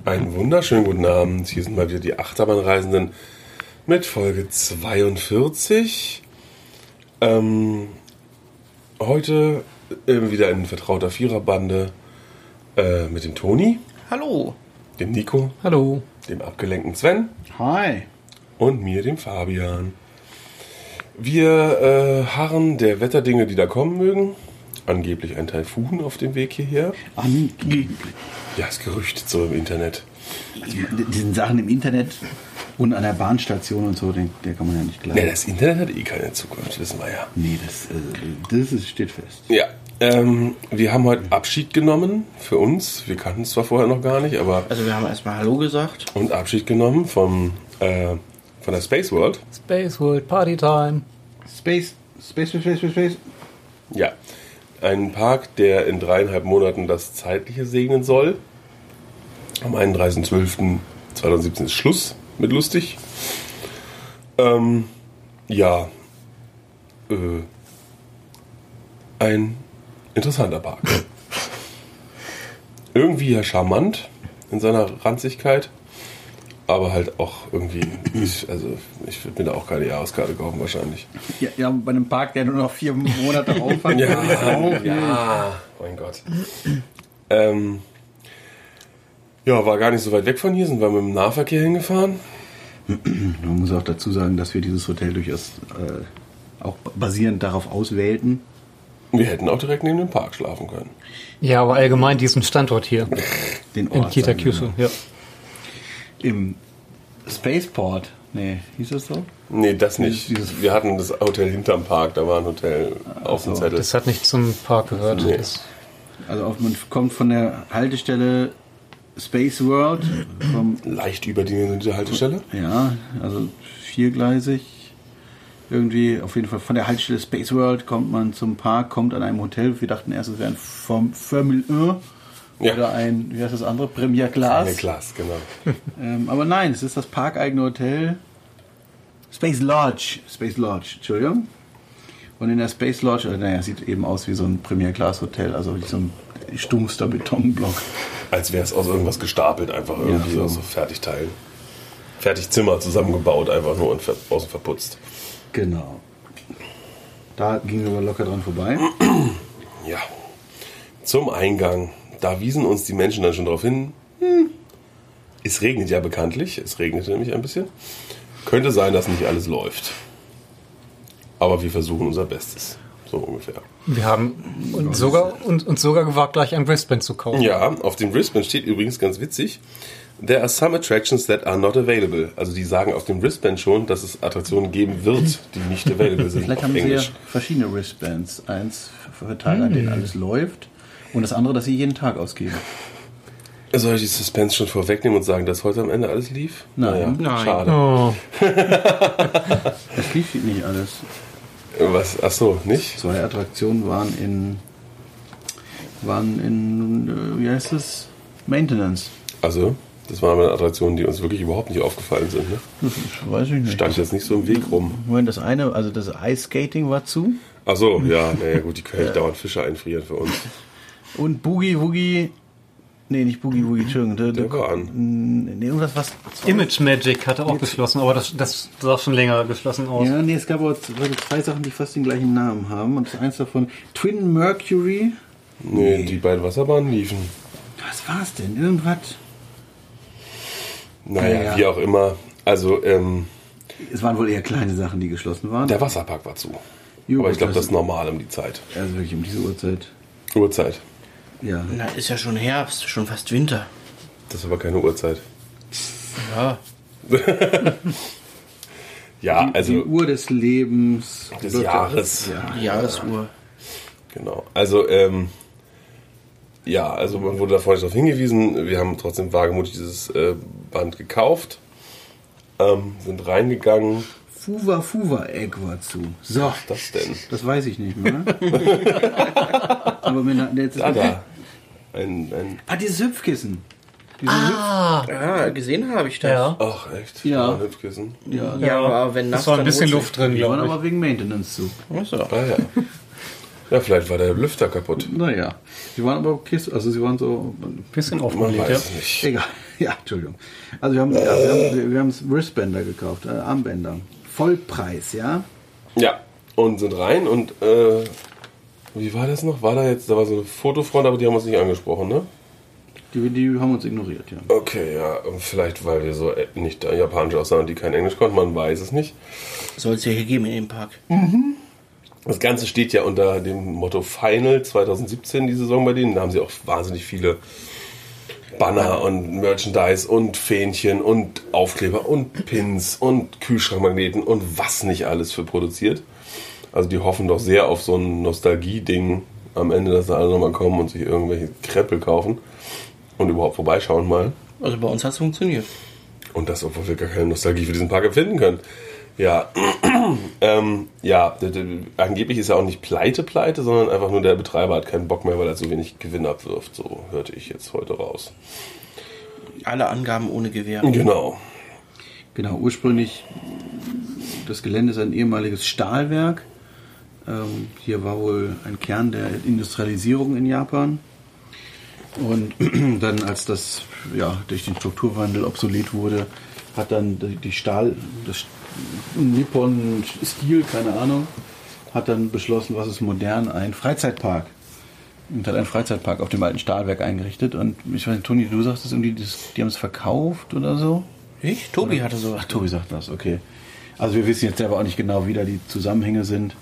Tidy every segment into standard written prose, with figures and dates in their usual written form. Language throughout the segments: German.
Einen wunderschönen guten Abend. Hier sind mal wieder die Achterbahnreisenden mit Folge 42. Heute wieder in vertrauter Viererbande mit dem Toni. Hallo. Dem Nico. Hallo. Dem abgelenkten Sven. Hi. Und mir, dem Fabian. Wir harren der Wetterdinge, die da kommen mögen. Angeblich ein Taifun auf dem Weg hierher. Angeblich. Ja, ist gerüchtet so im Internet. Also, diesen Sachen im Internet und an der Bahnstation und so, der kann man ja nicht glauben. Ne, das Internet hat eh keine Zukunft, wissen wir ja. Nee, das steht fest. Ja, wir haben heute Abschied genommen für uns. Wir kannten es zwar vorher noch gar nicht, aber... Also wir haben erstmal Hallo gesagt. Und Abschied genommen von der Space World. Space World, Party Time. Space. Ja, ein Park, der in 3,5 Monaten das Zeitliche segnen soll. Am 31.12.2017 ist Schluss mit lustig. Ein interessanter Park. Irgendwie ja charmant in seiner Ranzigkeit, aber halt auch irgendwie, ich würde mir da auch keine Jahreskarte kaufen wahrscheinlich. Ja, bei einem Park, der nur noch 4 Monate aufhat. Ja, mein Gott. War gar nicht so weit weg von hier, sind wir mit dem Nahverkehr hingefahren. Man muss auch dazu sagen, dass wir dieses Hotel durchaus auch basierend darauf auswählten. Wir hätten auch direkt neben dem Park schlafen können. Ja, aber allgemein diesen Standort hier. Den in Ort. Kitakyushu, ja. Im Spaceport. Nee, hieß das so? Nee, das nicht. Wir hatten das Hotel hinterm Park, da war ein Hotel auf dem Zettel. Das hat nicht zum Park gehört. Nee. Also man kommt von der Haltestelle Space World. Leicht überdimensionierte Haltestelle? Ja, also viergleisig. Irgendwie, auf jeden Fall von der Haltestelle Space World kommt man zum Park, kommt an einem Hotel. Wir dachten erst, es wäre ein Formel 1 oder ein, wie heißt das andere? Premier Class. Premier Class, genau. Aber nein, es ist das parkeigene Hotel Space Lodge, Entschuldigung. Und in der Space Lodge, sieht eben aus wie so ein Premier Class Hotel, also wie so ein stumpfster Betonblock. Als wäre es aus irgendwas gestapelt, einfach irgendwie Ja, so Fertigteilen. Fertigzimmer zusammengebaut, einfach nur und außen verputzt. Genau. Da gingen wir aber locker dran vorbei. Ja. Zum Eingang. Da wiesen uns die Menschen dann schon darauf hin. Es regnet ja bekanntlich. Es regnete nämlich ein bisschen. Könnte sein, dass nicht alles läuft. Aber wir versuchen unser Bestes. So ungefähr. Wir haben uns sogar gewagt, gleich ein Wristband zu kaufen. Ja, auf dem Wristband steht übrigens ganz witzig: There are some attractions that are not available. Also die sagen auf dem Wristband schon, dass es Attraktionen geben wird, die nicht available sind. Vielleicht haben sie ja verschiedene Wristbands. Eins für Tage, an denen alles läuft. Und das andere, das sie jeden Tag ausgeben. Soll ich die Suspense schon vorwegnehmen und sagen, dass heute am Ende alles lief? Nein. Nein. Schade. Oh. Es lief nicht alles. Was? Ach so, nicht? 2 Attraktionen waren in wie heißt es? Maintenance. Also, das waren aber Attraktionen, die uns wirklich überhaupt nicht aufgefallen sind. Ne? Das weiß ich nicht. Stand jetzt nicht so im Weg rum. Moment, das eine, also das Ice Skating war zu. Ach so, ja, naja gut, die können nicht dauernd Fische einfrieren für uns. Und Boogie Woogie. Nee, nicht Boogie Woogie, Entschuldigung. Der war an. Nee, irgendwas, was. Image Magic hatte auch geschlossen, aber das sah schon länger geschlossen aus. Ja, nee, es gab aber 2 Sachen, die fast den gleichen Namen haben. Und eins davon, Twin Mercury. Nee, die beiden Wasserbahnen liefen. Was war's denn? Irgendwas? Naja, wie auch immer. Also, Es waren wohl eher kleine Sachen, die geschlossen waren. der Wasserpark war zu. Jo, Aber ich glaube, das ist ist normal um die Zeit. Also wirklich um diese Uhrzeit. Uhrzeit. Ja. Na, ist ja schon Herbst, schon fast Winter. Das ist aber keine Uhrzeit. Ja. Ja, Die also Uhr des Lebens. des Jahres. Ja. Die Jahresuhr. Genau. Also, also man wurde da vorhin darauf hingewiesen. Wir haben trotzdem wagemutig dieses Band gekauft. Sind reingegangen. Fuwa Egg war zu. So. Was ist das denn? Das weiß ich nicht mehr. Aber wenn jetzt Da. dieses Hüpfkissen. Ja, gesehen habe ich das. Ja. Ach, echt? Ja. Ein Hüpfkissen. Ja. Ja, aber wenn Das war ein bisschen dann Luft drin, Die waren glaube ich. aber wegen Maintenance zu. Achso. Ah ja. Ja, vielleicht war der Lüfter kaputt. Naja, sie waren aber okay, also sie waren so... Bisschen Man aufpoliert, weiß es nicht. Egal, ja, Entschuldigung. Also wir haben Wristbänder gekauft, Armbänder. Vollpreis, ja? Ja, und sind rein und wie war das noch? Da war so eine Fotofront, aber die haben uns nicht angesprochen, ne? Die haben uns ignoriert, ja. Okay, ja, vielleicht weil wir so nicht japanisch aussahen und die kein Englisch konnten, man weiß es nicht. Soll es ja hier geben in dem Park. Das Ganze steht ja unter dem Motto Final 2017, die Saison bei denen. Da haben sie auch wahnsinnig viele Banner und Merchandise und Fähnchen und Aufkleber und Pins und Kühlschrankmagneten und was nicht alles für produziert. Also die hoffen doch sehr auf so ein Nostalgie-Ding am Ende, dass da alle nochmal kommen und sich irgendwelche Kreppel kaufen und überhaupt vorbeischauen mal. Also bei uns hat es funktioniert. Und das, obwohl wir gar keine Nostalgie für diesen Park empfinden können. Ja, angeblich ist er auch nicht pleite, sondern einfach nur der Betreiber hat keinen Bock mehr, weil er so wenig Gewinn abwirft. So hörte ich jetzt heute raus. Alle Angaben ohne Gewähr. Genau. Genau, ursprünglich, das Gelände ist ein ehemaliges Stahlwerk. Hier war wohl ein Kern der Industrialisierung in Japan. Und dann, als das durch den Strukturwandel obsolet wurde, hat dann das Nippon Steel, keine Ahnung, hat dann beschlossen, was ist modern, ein Freizeitpark. Und hat einen Freizeitpark auf dem alten Stahlwerk eingerichtet. Und ich weiß nicht, Toni, du sagst das irgendwie, die haben es verkauft oder so? Ich? Tobi hatte so. Ach, Tobi sagt das, okay. Also wir wissen jetzt selber auch nicht genau, wie da die Zusammenhänge sind.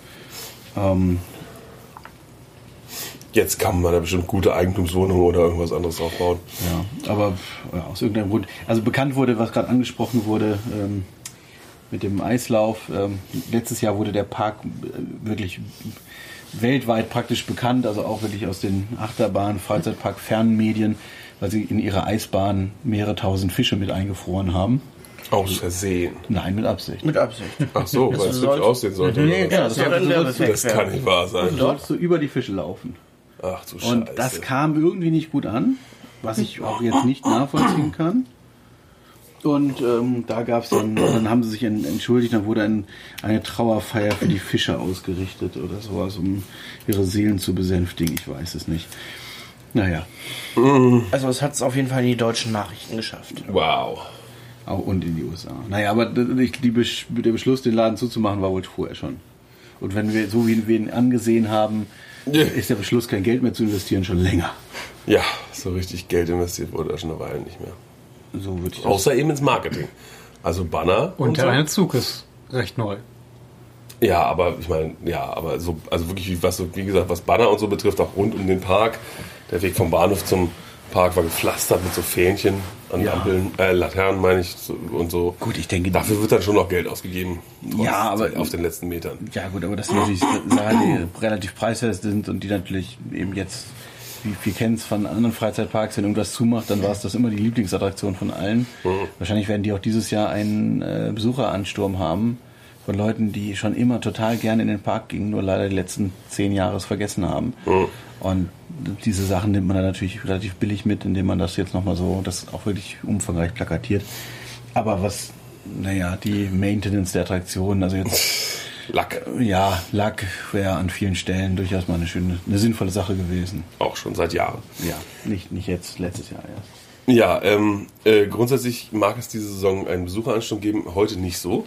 Jetzt kann man da bestimmt gute Eigentumswohnungen oder irgendwas anderes aufbauen. Ja, aber aus irgendeinem Grund. Also bekannt wurde, was gerade angesprochen wurde, mit dem Eislauf. Letztes Jahr wurde der Park wirklich weltweit praktisch bekannt, also auch wirklich aus den Achterbahn, Freizeitpark, Fernmedien, weil sie in ihrer Eisbahn mehrere tausend Fische mit eingefroren haben. Aus Versehen. Nein, mit Absicht. Mit Absicht. Ach so, weil es hübsch aussehen sollte. Nee, oder genau, was? Das kann nicht wahr sein. Du sollst so über die Fische laufen. Ach du Scheiße. Und das kam irgendwie nicht gut an, was ich auch jetzt nicht nachvollziehen kann. Und da gab es dann haben sie sich entschuldigt, dann wurde eine Trauerfeier für die Fische ausgerichtet oder sowas, um ihre Seelen zu besänftigen. Ich weiß es nicht. Naja. Also es hat es auf jeden Fall in die deutschen Nachrichten geschafft. Wow. Auch und in die USA. Naja, aber der Beschluss, den Laden zuzumachen, war wohl vorher schon. Und wenn wir, so wie wir ihn angesehen haben, ist der Beschluss, kein Geld mehr zu investieren, schon länger. Ja, so richtig Geld investiert wurde da schon eine Weile nicht mehr. So würde ich das. Außer eben ins Marketing. Also Banner. Und so. der eine Zug ist recht neu. Ja, aber ich meine, aber so, also wirklich, wie gesagt, was Banner und so betrifft, auch rund um den Park. Der Weg vom Bahnhof zum Park war gepflastert mit so Fähnchen an Ampeln, Laternen meine ich, und so. Gut, ich denke, dafür wird dann schon noch Geld ausgegeben. Aber auf den letzten Metern. Ja gut, aber das sind natürlich Sachen, die relativ preiswert sind und die natürlich eben jetzt, wie wir kennen es von anderen Freizeitparks, wenn irgendwas zumacht, dann war es das immer die Lieblingsattraktion von allen. Wahrscheinlich werden die auch dieses Jahr einen Besucheransturm haben von Leuten, die schon immer total gerne in den Park gingen, nur leider die letzten 10 Jahre es vergessen haben. Und diese Sachen nimmt man dann natürlich relativ billig mit, indem man das jetzt nochmal so, das auch wirklich umfangreich plakatiert. Aber die Maintenance der Attraktionen, also jetzt... Lack. Ja, Lack wäre an vielen Stellen durchaus mal eine sinnvolle Sache gewesen. Auch schon seit Jahren. Ja, nicht jetzt, letztes Jahr erst. Ja, grundsätzlich mag es diese Saison einen Besucheransturm geben, heute nicht so.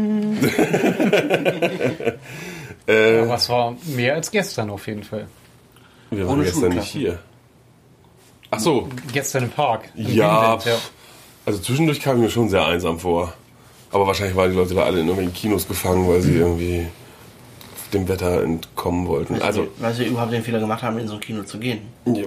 Aber es war mehr als gestern auf jeden Fall. Wir waren gestern nicht hier. Ach so. Gestern im Park. Im Ja, Greenland, also zwischendurch kam ich mir schon sehr einsam vor. Aber wahrscheinlich waren die Leute da alle in irgendwelchen Kinos gefangen, weil sie irgendwie dem Wetter entkommen wollten. Weil sie überhaupt den Fehler gemacht haben, in so ein Kino zu gehen. Ja.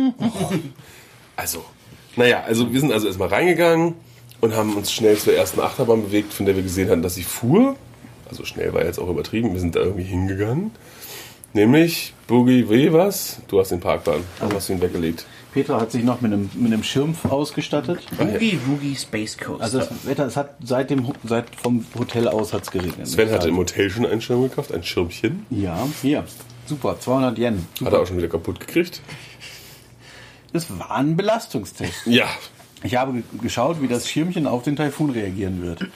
Also wir sind also erstmal reingegangen und haben uns schnell zur ersten Achterbahn bewegt, von der wir gesehen hatten, dass sie fuhr. Also schnell war jetzt auch übertrieben, wir sind da irgendwie hingegangen. Nämlich Boogie was? Du hast den Parkplan, hast du ihn weggelegt. Petra hat sich noch mit einem Schirm ausgestattet. Boogie Woogie Space Coaster. Also das Wetter, es hat vom Hotel aus hat's geregnet. Sven hatte im Hotel schon einen Schirm gekauft, ein Schirmchen. Ja, hier. Super, 200 Yen. Super. Hat er auch schon wieder kaputt gekriegt. Das war ein Belastungstest. Ja, Ich habe geschaut, wie das Schirmchen auf den Taifun reagieren wird.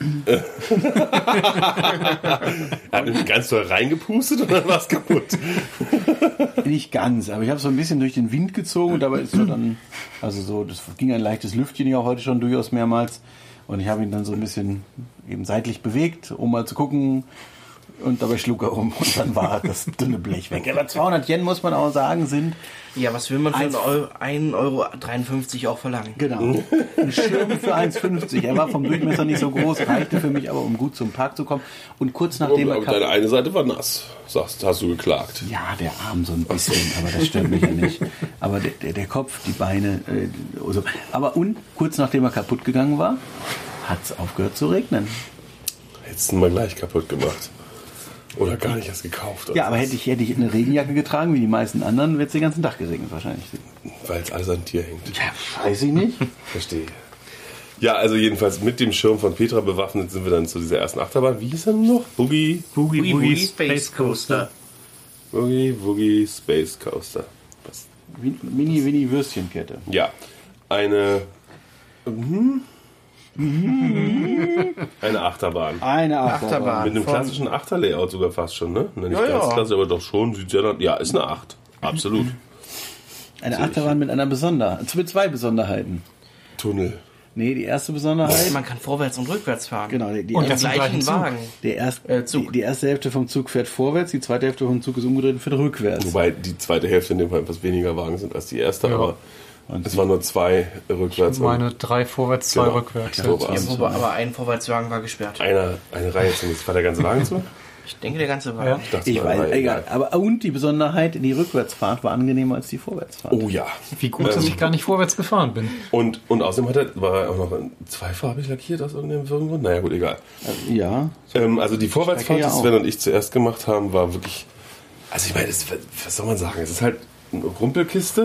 Hat nicht ganz doll reingepustet und dann war es kaputt. Nicht ganz, aber ich habe so ein bisschen durch den Wind gezogen und dabei ist so dann, also so, das ging ein leichtes Lüftchen ja heute schon durchaus mehrmals und ich habe ihn dann so ein bisschen eben seitlich bewegt, um mal zu gucken und dabei schlug er um und dann war das dünne Blech weg. Aber 200 Yen, muss man auch sagen, sind... Ja, was will man für 1,53 Euro auch verlangen? Genau. Ein Schirm für 1,50. Er war vom Durchmesser nicht so groß, reichte für mich aber, um gut zum Park zu kommen. Und kurz nachdem Aber deine eine Seite war nass, hast du geklagt. Ja, der Arm so ein bisschen, aber das stört mich ja nicht. Aber der Kopf, die Beine, so. Aber und kurz nachdem er kaputt gegangen war, hat es aufgehört zu regnen. Hättest du ihn mal gleich kaputt gemacht. Oder gar nicht erst gekauft. Ja, aber hätte ich eine Regenjacke getragen, wie die meisten anderen, wäre es den ganzen Tag geregnet wahrscheinlich. Weil es alles an Tier hängt. Ja, weiß ich nicht. Verstehe. Ja, also jedenfalls mit dem Schirm von Petra bewaffnet sind wir dann zu dieser ersten Achterbahn. Wie hieß er noch? Boogie Space Coaster. Boogie Space Coaster. Was? Mini Würstchenkette. Ja, eine Achterbahn. Eine Achterbahn. Mit einem klassischen Achterlayout sogar fast schon, ne? Nicht Ja, ganz ja. klassisch, aber doch schon. Sieht ja, ja, ist eine 8. Absolut. Eine Achterbahn mit einer Besonderheit. Mit zwei Besonderheiten. Tunnel. Nee, die erste Besonderheit. Man kann vorwärts und rückwärts fahren. Genau, die Und im erste, gleichen Wagen. die erste Hälfte vom Zug fährt vorwärts, die zweite Hälfte vom Zug ist umgedreht und fährt rückwärts. Wobei die zweite Hälfte in dem Fall etwas weniger Wagen sind als die erste, Ja. aber es waren nur 2 rückwärts. Ich meine 3 vorwärts, 2 Genau. rückwärts. So war's. Ja, aber ein Vorwärtswagen war gesperrt. Eine Reihe zumindest. War der ganze Wagen zu? Ich denke, der ganze Wagen. Ja. Ich dachte, es Ich war eine weiß, Reihe, egal. Aber und die Besonderheit, die Rückwärtsfahrt war angenehmer als die Vorwärtsfahrt. Oh ja. Wie gut, dass ich gar nicht vorwärts gefahren bin. Und außerdem war er auch noch zweifarbig lackiert aus irgendeinem Grund. Naja, gut, egal. Ja. Also die Vorwärtsfahrt, ja die auch. Sven und ich zuerst gemacht haben, war wirklich... Also ich meine, was soll man sagen? Es ist halt eine Rumpelkiste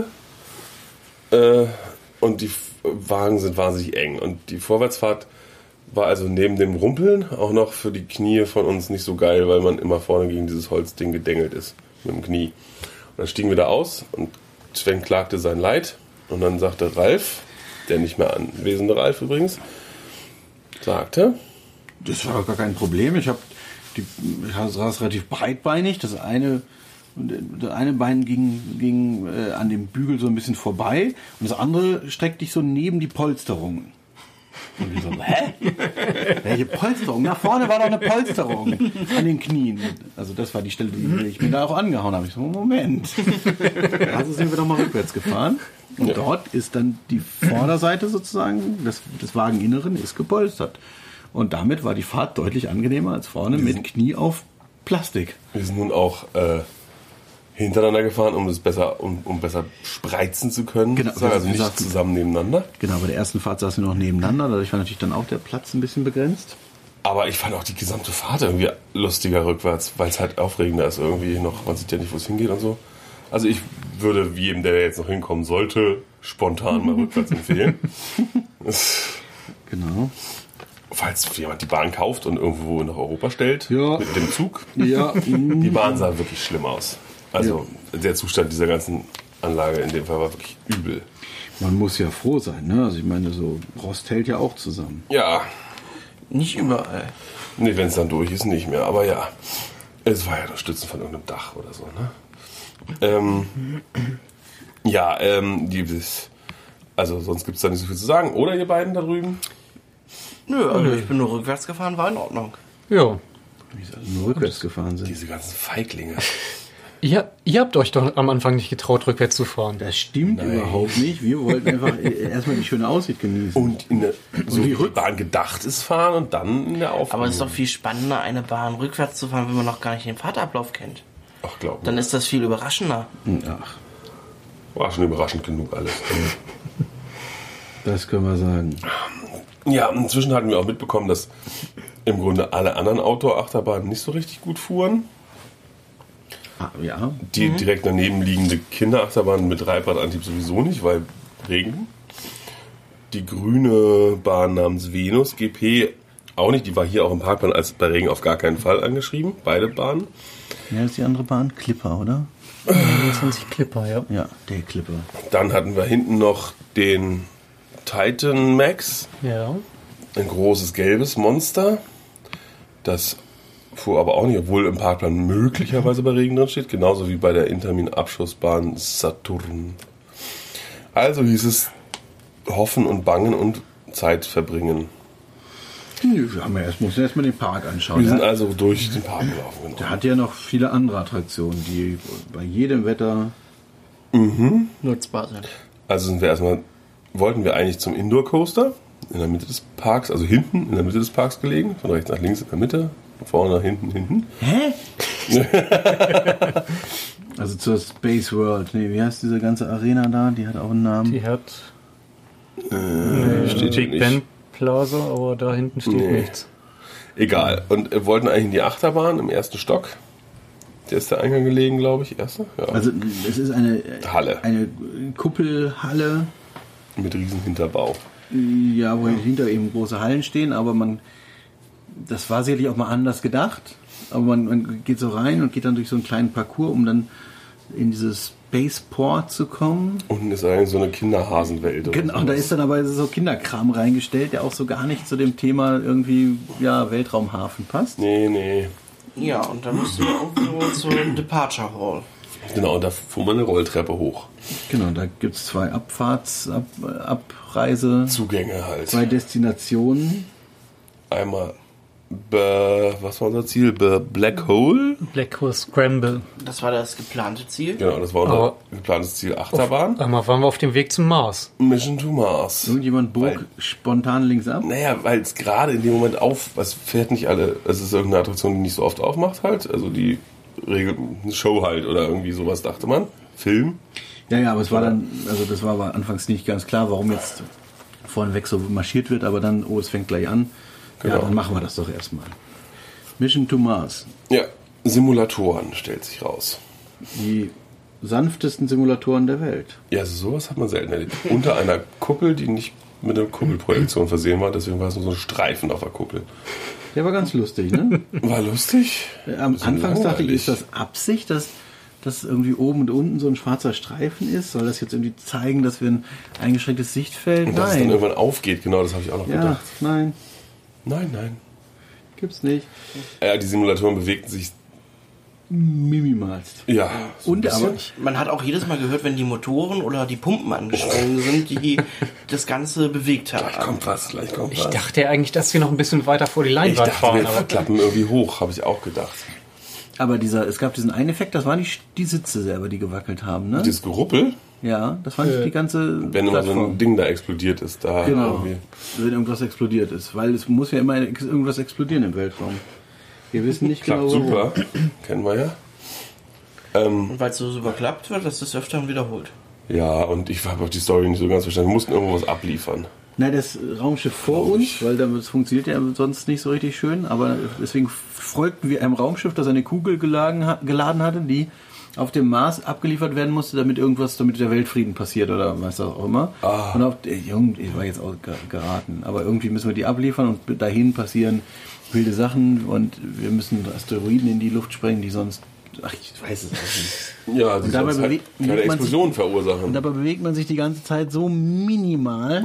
und die Wagen sind wahnsinnig eng. Und die Vorwärtsfahrt war also neben dem Rumpeln auch noch für die Knie von uns nicht so geil, weil man immer vorne gegen dieses Holzding gedengelt ist mit dem Knie. Und dann stiegen wir da aus und Sven klagte sein Leid und dann sagte Ralf, der nicht mehr anwesende Ralf übrigens, sagte... Das war doch gar kein Problem. Ich saß relativ breitbeinig. Das eine Bein ging an dem Bügel so ein bisschen vorbei und das andere streckte ich so neben die Polsterung. Und ich so, hä? Welche Polsterung? Nach vorne war doch eine Polsterung an den Knien. Also das war die Stelle, die ich mir da auch angehauen habe. Ich so, Moment. Also sind wir doch mal rückwärts gefahren. Und dort ist dann die Vorderseite sozusagen, des Wageninneren ist gepolstert. Und damit war die Fahrt deutlich angenehmer als vorne mit Knie auf Plastik. Wir sind nun auch hintereinander gefahren, um besser spreizen zu können. Genau. sozusagen. Also nicht zusammen nebeneinander. Genau, bei der ersten Fahrt saßen wir noch nebeneinander. Dadurch war natürlich dann auch der Platz ein bisschen begrenzt. Aber ich fand auch die gesamte Fahrt irgendwie lustiger rückwärts, weil es halt aufregender ist irgendwie noch. Man sieht ja nicht, wo es hingeht und so. Also ich würde jedem, der jetzt noch hinkommen sollte, spontan mal rückwärts empfehlen. Genau. Falls jemand die Bahn kauft und irgendwo nach Europa stellt, Ja. mit dem Zug. Ja, Die Bahn sah wirklich schlimm aus. Also der Zustand dieser ganzen Anlage in dem Fall war wirklich übel. man muss ja froh sein, ne? Also ich meine, so Rost hält ja auch zusammen. Ja, Nicht überall. nee, wenn es dann durch ist, nicht mehr. Aber ja, es war ja das Stützen von irgendeinem Dach oder so, ne? Also sonst gibt es da nicht so viel zu sagen. Oder ihr beiden da drüben? Nö, also ich bin nur rückwärts gefahren, war in Ordnung. Ja. Wie sie alle nur rückwärts gefahren sind. Diese ganzen Feiglinge. Ihr habt euch doch am Anfang nicht getraut, rückwärts zu fahren. Das stimmt überhaupt nicht. Wir wollten einfach erstmal die schöne Aussicht genießen. Und so die wie die Bahn gedacht ist, fahren und dann in der Aufnahme. Aber es ist doch viel spannender, eine Bahn rückwärts zu fahren, wenn man noch gar nicht den Fahrtablauf kennt. Ach, glaub mir. Dann ist das viel überraschender. Ach, War schon überraschend genug alles. das können wir sagen. Ja, inzwischen hatten wir auch mitbekommen, dass im Grunde alle anderen Outdoor-Achterbahnen nicht so richtig gut fuhren. Ah, ja. Die direkt daneben liegende Kinderachterbahn mit Reibrandantrieb sowieso nicht, weil Regen. Die grüne Bahn namens Venus GP auch nicht. Die war hier auch im Parkplan als bei Regen auf gar keinen Fall angeschrieben. Beide Bahnen. Wer ist die andere Bahn? Clipper, oder? 29 Clipper, ja. Ja, der Clipper. Dann hatten wir hinten noch den Titan Max. Ja. Ein großes gelbes Monster. Das fuhr aber auch nicht, obwohl im Parkplan möglicherweise bei Regen drin steht. Genauso wie bei der Intermin-Abschussbahn Saturn. Also hieß es hoffen und bangen und Zeit verbringen. Muss erstmal den Park anschauen. Wir sind also durch den Park gelaufen. Genau. Der hat ja noch viele andere Attraktionen, die bei jedem Wetter nutzbar sind. Also wollten wir eigentlich zum Indoor Coaster in der Mitte des Parks, also hinten in der Mitte des Parks gelegen, von rechts nach links in der Mitte, von vorne nach hinten. Hä? Also zur Space World. Nee, wie heißt diese ganze Arena da? Die hat auch einen Namen. Die hat Steht Big nicht. Ben Plaza, aber da hinten steht nichts. Egal. Und wir wollten eigentlich in die Achterbahn im ersten Stock. Der ist der Eingang gelegen, glaube ich. Erster? Ja. Also es ist eine Halle. Eine Kuppelhalle, Mit riesen Hinterbau. ja, wo hinter eben große Hallen stehen, aber das war sicherlich auch mal anders gedacht. Aber man geht so rein und geht dann durch so einen kleinen Parcours, um dann in dieses Spaceport zu kommen. Unten ist eigentlich so eine Kinderhasenwelt. oder Genau, sowas. da ist dann aber so Kinderkram reingestellt, der auch so gar nicht zu dem Thema irgendwie, ja, Weltraumhafen passt. Nee. Ja, und dann mussten wir irgendwo zur Departure Hall. Genau, da fuhr man eine Rolltreppe hoch. Genau, da gibt es 2 Abreise, Zugänge halt. 2 Destinationen. Einmal, was war unser Ziel? Black Hole? Black Hole Scramble. Das war das geplante Ziel. Genau, das war unser Aber- geplantes Ziel. Achterbahn. Einmal waren wir auf dem Weg zum Mars. Mission to Mars. Irgendjemand bog Weil- spontan links ab. Naja, weil es gerade in dem Moment was fährt nicht alle, es ist irgendeine Attraktion, die nicht so oft aufmacht halt, also die Regel, eine Show halt oder irgendwie sowas, dachte man. Film. Ja, aber es war dann, also das war aber anfangs nicht ganz klar, warum jetzt vorneweg so marschiert wird, aber dann, es fängt gleich an. Ja, Genau. dann machen wir das doch erstmal. Mission to Mars. Ja, Simulatoren, stellt sich raus. Die sanftesten Simulatoren der Welt. Ja, also sowas hat man selten erlebt. Unter einer Kuppel, die nicht mit einer Kuppelprojektion versehen war, deswegen war es nur so ein Streifen auf der Kuppel. Der war ganz lustig, ne? War lustig. Am Bisschen Anfang dachte ich, langweilig. ist das Absicht, dass irgendwie oben und unten so ein schwarzer Streifen ist? Soll das jetzt irgendwie zeigen, dass wir ein eingeschränktes Sichtfeld? Und dass es dann Nein. irgendwann aufgeht, genau, das habe ich auch noch Ja, gedacht. nein, Nein. gibt's nicht. Ja, die Simulatoren bewegten sich, Minimalst. ja, so ein Und aber bisschen. Man hat auch jedes Mal gehört, wenn die Motoren oder die Pumpen angesprungen sind, die das Ganze bewegt Gleich haben. kommt was. Ich dachte eigentlich, dass wir noch ein bisschen weiter vor die Ich Leinwand dachte, fahren. wir Aber klappen irgendwie hoch, habe ich auch gedacht. Aber es gab diesen einen Effekt, das waren nicht die Sitze selber, die gewackelt haben, ne? Dieses Geruppel, Ja, das war nicht die ganze wenn immer so Plattform. ein Ding da explodiert ist, da Genau, irgendwie. wenn irgendwas explodiert ist. Weil es muss ja immer irgendwas explodieren im Weltraum. Wir wissen nicht Klappt genau, warum. super, kennen wir ja. Und weil es so super klappt, wird das des Öfteren wiederholt. Ja, und ich habe auch die Story nicht so ganz verstanden. Wir mussten irgendwo was abliefern. Na, das Raumschiff vor uns, weil das funktioniert ja sonst nicht so richtig schön, aber deswegen folgten wir einem Raumschiff, das eine Kugel geladen hatte, die auf dem Mars abgeliefert werden musste, damit der Weltfrieden passiert oder was auch immer. Und ich war jetzt auch geraten, aber irgendwie müssen wir die abliefern und dahin passieren wilde Sachen und wir müssen Asteroiden in die Luft sprengen, die sonst, ich weiß es auch nicht. Ja, die dabei sonst halt bewegt keine man sich- Explosion Und verursachen. dabei bewegt man sich die ganze Zeit so minimal.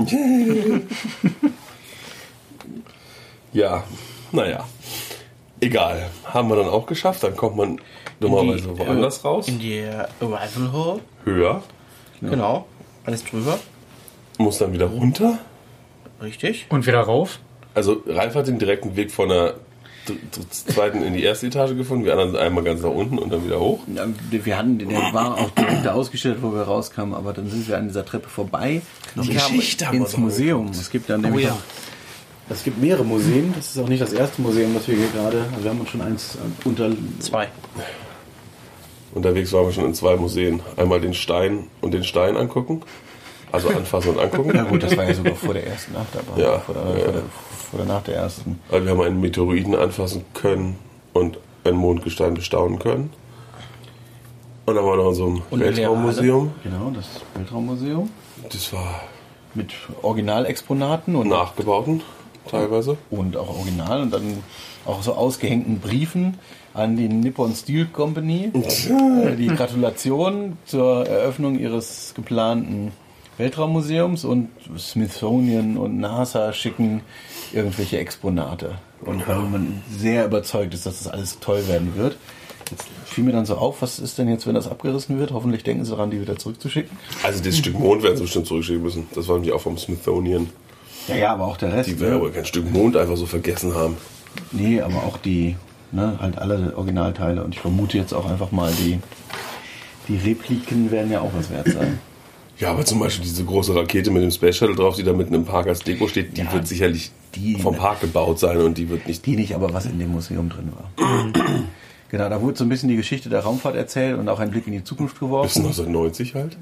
Ja, naja. Egal. Haben wir dann auch geschafft. Dann kommt man normalerweise woanders raus. In die Arrival Hall. Höher. Genau. Alles drüber. Muss dann wieder runter. Richtig. und wieder rauf. Also Ralf hat den direkten Weg von der zweiten in die erste Etage gefunden. Wir anderen einmal ganz nach unten und dann wieder hoch. Ja, der war auch direkt da ausgestellt, wo wir rauskamen, aber dann sind wir an dieser Treppe vorbei. Die Geschichte haben wir ins doch Museum. Es gibt dann nämlich ja. es gibt mehrere Museen. Das ist auch nicht das erste Museum, das wir hier gerade. Also wir haben uns schon eins unter. 2. Unterwegs waren wir schon in 2 Museen. Einmal den Stein und den Stein angucken. Also anfassen und angucken. Ja gut, das war ja sogar vor der ersten Achterbahn. Ja, Vor der nach der ersten. Also wir haben einen Meteoriten anfassen können und ein Mondgestein bestaunen können. Und dann waren wir noch in so einem Und eine Weltraummuseum. Genau, das Weltraummuseum. Das war Mit Originalexponaten und nachgebauten teilweise. und auch original und dann auch so ausgehängten Briefen an die Nippon Steel Company. Die Gratulation zur Eröffnung ihres geplanten Weltraummuseums und Smithsonian und NASA schicken irgendwelche Exponate. Und weil man sehr überzeugt ist, dass das alles toll werden wird. Jetzt fiel mir dann so auf, was ist denn jetzt, wenn das abgerissen wird? Hoffentlich denken sie daran, die wieder zurückzuschicken. Also das Stück Mond werden sie bestimmt zurückschicken müssen. Das war nämlich auch vom Smithsonian. Ja, aber auch der Rest. Die werden aber kein Stück Mond einfach so vergessen haben. Nee, aber auch die, halt alle Originalteile. Und ich vermute jetzt auch einfach mal, die Repliken werden ja auch was wert sein. Ja, aber zum Beispiel diese große Rakete mit dem Space Shuttle drauf, die da mitten im Park als Deko steht, die wird sicherlich vom Park gebaut sein und die wird nicht... Die nicht, aber was in dem Museum drin war. Genau, da wurde so ein bisschen die Geschichte der Raumfahrt erzählt und auch ein Blick in die Zukunft geworfen. Bis 1990 halt?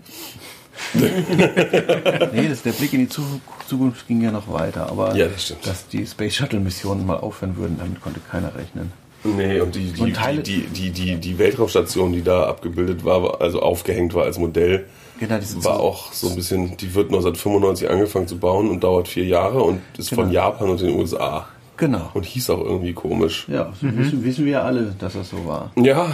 Nee, der Blick in die Zukunft ging ja noch weiter, aber ja, das stimmt. Dass die Space Shuttle Missionen mal aufhören würden, damit konnte keiner rechnen. Nee, und die Weltraumstation, die da abgebildet war, also aufgehängt war als Modell, genau, war auch so ein bisschen, die wird 1995 angefangen zu bauen und dauert 4 Jahre und ist von Japan und den USA. Genau. Und hieß auch irgendwie komisch. Ja, wissen wir ja alle, dass das so war. Ja.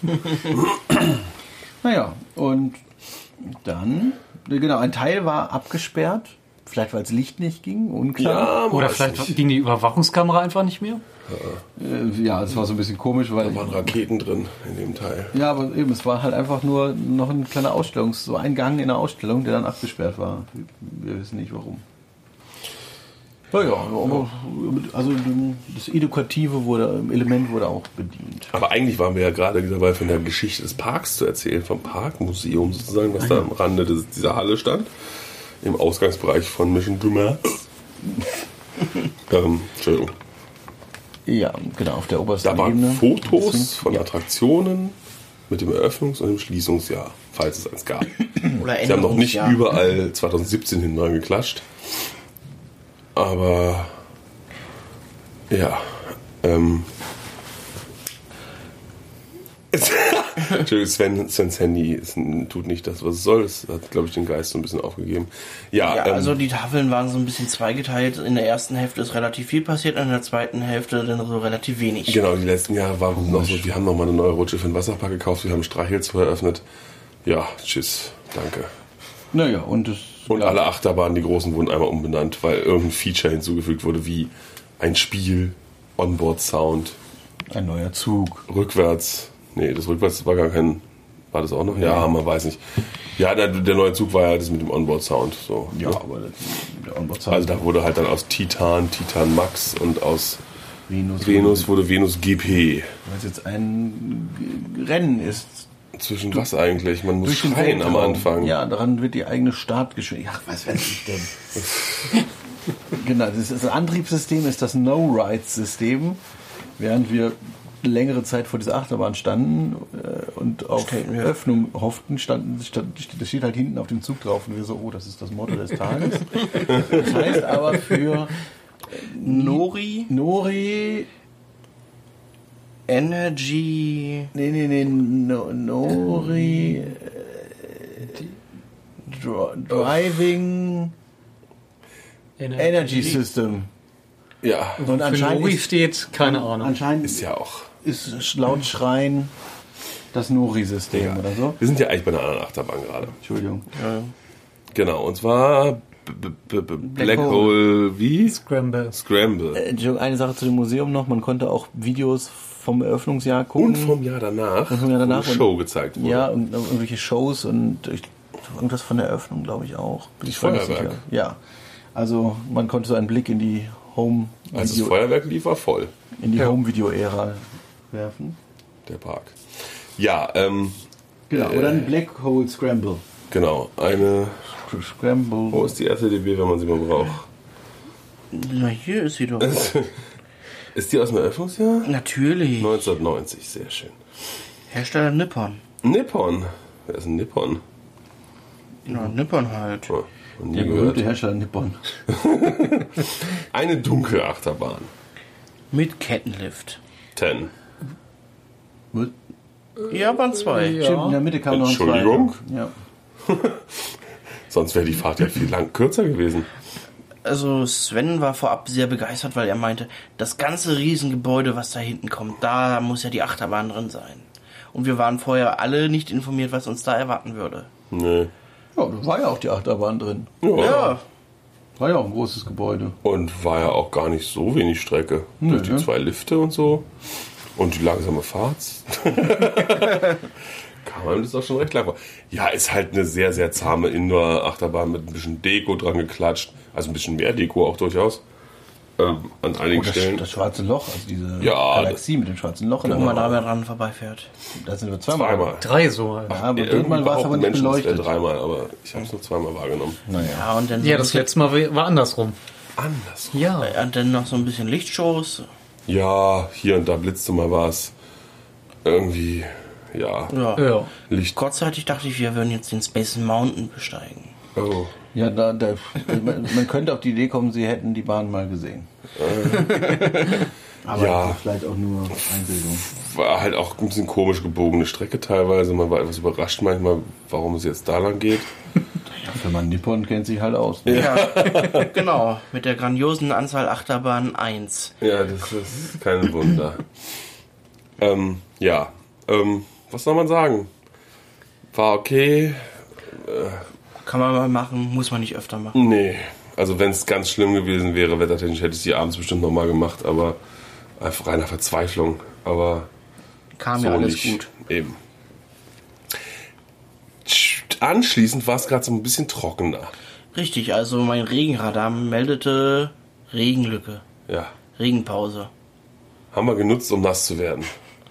Naja, und dann, genau, ein Teil war abgesperrt. Vielleicht, weil das Licht nicht ging, unklar. Ja, oder vielleicht ging die Überwachungskamera einfach nicht mehr. Ja, das war so ein bisschen komisch, weil... Da waren Raketen drin in dem Teil. Ja, aber eben, es war halt einfach nur noch ein kleiner so ein Gang in der Ausstellung, der dann abgesperrt war. Wir wissen nicht, warum. Ja, aber also das edukative Element wurde auch bedient. Aber eigentlich waren wir ja gerade dabei, von der Geschichte des Parks zu erzählen, vom Parkmuseum sozusagen, was da am Rande dieser Halle stand, im Ausgangsbereich von Mission du Mars. Entschuldigung. Ja, genau, auf der obersten Da waren Ebene. Fotos von Attraktionen mit dem Eröffnungs- und dem Schließungsjahr, falls es eins gab. Oder Sie haben noch nicht Änderungsjahr. überall 2017 hinten dran geklatscht. Aber ja, Entschuldigung, Svens Handy tut nicht das, was es soll. Es hat, glaube ich, den Geist so ein bisschen aufgegeben. Ja, Also die Tafeln waren so ein bisschen zweigeteilt. In der ersten Hälfte ist relativ viel passiert, in der zweiten Hälfte dann so relativ wenig. genau, die letzten Jahre waren noch so, wir haben noch mal eine neue Rutsche für den Wasserpark gekauft, wir haben Streichhölzer eröffnet. Ja, tschüss, danke. Naja, und alle Achterbahnen, die großen, wurden einmal umbenannt, weil irgendein Feature hinzugefügt wurde, wie ein Spiel, Onboard-Sound, ein neuer Zug. rückwärts. Nee, das rückwärts war gar kein... War das auch noch? Ja, man weiß nicht. Ja, der neue Zug war ja das mit dem Onboard-Sound. So, Ja, aber der Onboard-Sound. Also da wurde halt dann aus Titan Max und aus Venus wurde Venus GP. Weil es jetzt ein Rennen ist. Zwischen was eigentlich? Man muss Durch den schreien am Weltraum. Anfang. Ja, daran wird die eigene Startgeschwindigkeit. Ach, was weiß ich denn? Genau, das Antriebssystem ist das No-Ride-System. Während wir längere Zeit vor dieser Achterbahn standen und auf Öffnung hofften, das steht halt hinten auf dem Zug drauf und wir so, oh, das ist das Motto des Tages. Das heißt aber für Nori Energy. Nori Driving Energy System. Ja, Und Für anscheinend Nori steht, keine Ahnung. Anscheinend ist ja auch. ist laut Schreien das Nori-System oder so. Wir sind ja eigentlich bei einer anderen Achterbahn gerade. Entschuldigung. Genau, und zwar Black Hole wie? Scramble. Scramble. Entschuldigung, eine Sache zu dem Museum noch. Man konnte auch Videos vom Eröffnungsjahr gucken. Und vom Jahr danach, Und vom Jahr danach. wo eine Show gezeigt wurde. Ja, und irgendwelche Shows und irgendwas von der Eröffnung, glaube ich auch. Bin ich voll nicht Feuerwerk. sicher. Ja, also man konnte so einen Blick in die Also das Feuerwerk lief, war voll, Home-Video-Ära werfen. der Park. Ja, Genau, oder ein Black Hole Scramble. genau, eine... Scramble. Wo ist die RCDB, wenn man sie mal braucht? Na, hier ist sie doch. Ist die aus dem Eröffnungsjahr? Natürlich. 1990, sehr schön. Hersteller Nippon. Nippon. Wer ist ein Nippon? Ja, Nippon halt. Oh, noch nie Der gehört. berühmte Hersteller Nippon. Eine dunkle Achterbahn. Mit Kettenlift. 10. Ja, waren 2. Stimmt, in der Mitte kam noch ein Entschuldigung? zweiter. Ja. Sonst wäre die Fahrt ja viel kürzer gewesen. Also Sven war vorab sehr begeistert, weil er meinte, das ganze Riesengebäude, was da hinten kommt, da muss ja die Achterbahn drin sein. Und wir waren vorher alle nicht informiert, was uns da erwarten würde. Nee. Ja, da war ja auch die Achterbahn drin. Ja. War ja auch ein großes Gebäude. Und war ja auch gar nicht so wenig Strecke. Durch die 2 Lifte und so. Und die langsame Fahrt. Kam einem das auch schon recht lang vor. Ja, ist halt eine sehr, sehr zahme Indoor-Achterbahn mit ein bisschen Deko dran geklatscht. Also ein bisschen mehr Deko auch durchaus. An einigen Stellen. Das schwarze Loch, also diese Ja, Galaxie mit dem schwarzen Loch. Wenn man da mal dran vorbeifährt. Da sind wir zweimal. Zweimal. 3 so. Ja, aber irgendwann war es aber nicht Menschen, es wäre beleuchtet. 3-mal, aber ich habe es nur 2-mal wahrgenommen. Naja. Ja, und dann, Ja, das letzte Mal war andersrum. Anders. Ja. und dann noch so ein bisschen Lichtshows. Ja, hier und da blitzte mal was. Irgendwie, ja. Ja. Licht. Kurzzeitig dachte ich, wir würden jetzt den Space Mountain besteigen. Oh. Ja, man könnte auf die Idee kommen, sie hätten die Bahn mal gesehen. Aber Ja. vielleicht auch nur Einbildung. War halt auch ein bisschen komisch gebogene Strecke teilweise. Man war etwas überrascht manchmal, warum es jetzt da lang geht. Ja, für man Nippon kennt sich halt aus. Ne? Ja, genau. Mit der grandiosen Anzahl Achterbahnen 1. Ja, das ist kein Wunder. Was soll man sagen? War okay. Kann man mal machen, muss man nicht öfter machen. Nee, also wenn es ganz schlimm gewesen wäre, wettertechnisch, hätte ich sie abends bestimmt nochmal gemacht, aber einfach reiner Verzweiflung. Aber Kam so ja alles nicht. gut. Eben. Anschließend war es gerade so ein bisschen trockener. Richtig, also mein Regenradar meldete Regenlücke, Ja. Regenpause. Haben wir genutzt, um nass zu werden.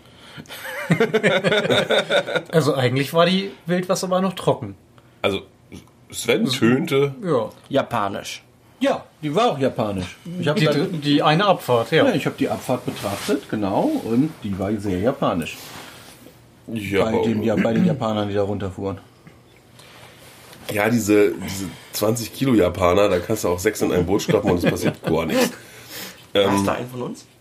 Also eigentlich war die Wildwasserbahn noch trocken. Also Sven tönte. Ja. Japanisch. Ja, die war auch japanisch. Ich habe Die eine Abfahrt, ja. ich hab die Abfahrt betrachtet, genau, und die war sehr japanisch. Ja, Bei den Japanern, die da runterfuhren. ja, diese 20 Kilo Japaner, da kannst du auch 6 in ein Boot stoppen und es passiert gar nichts. War es da ein von uns?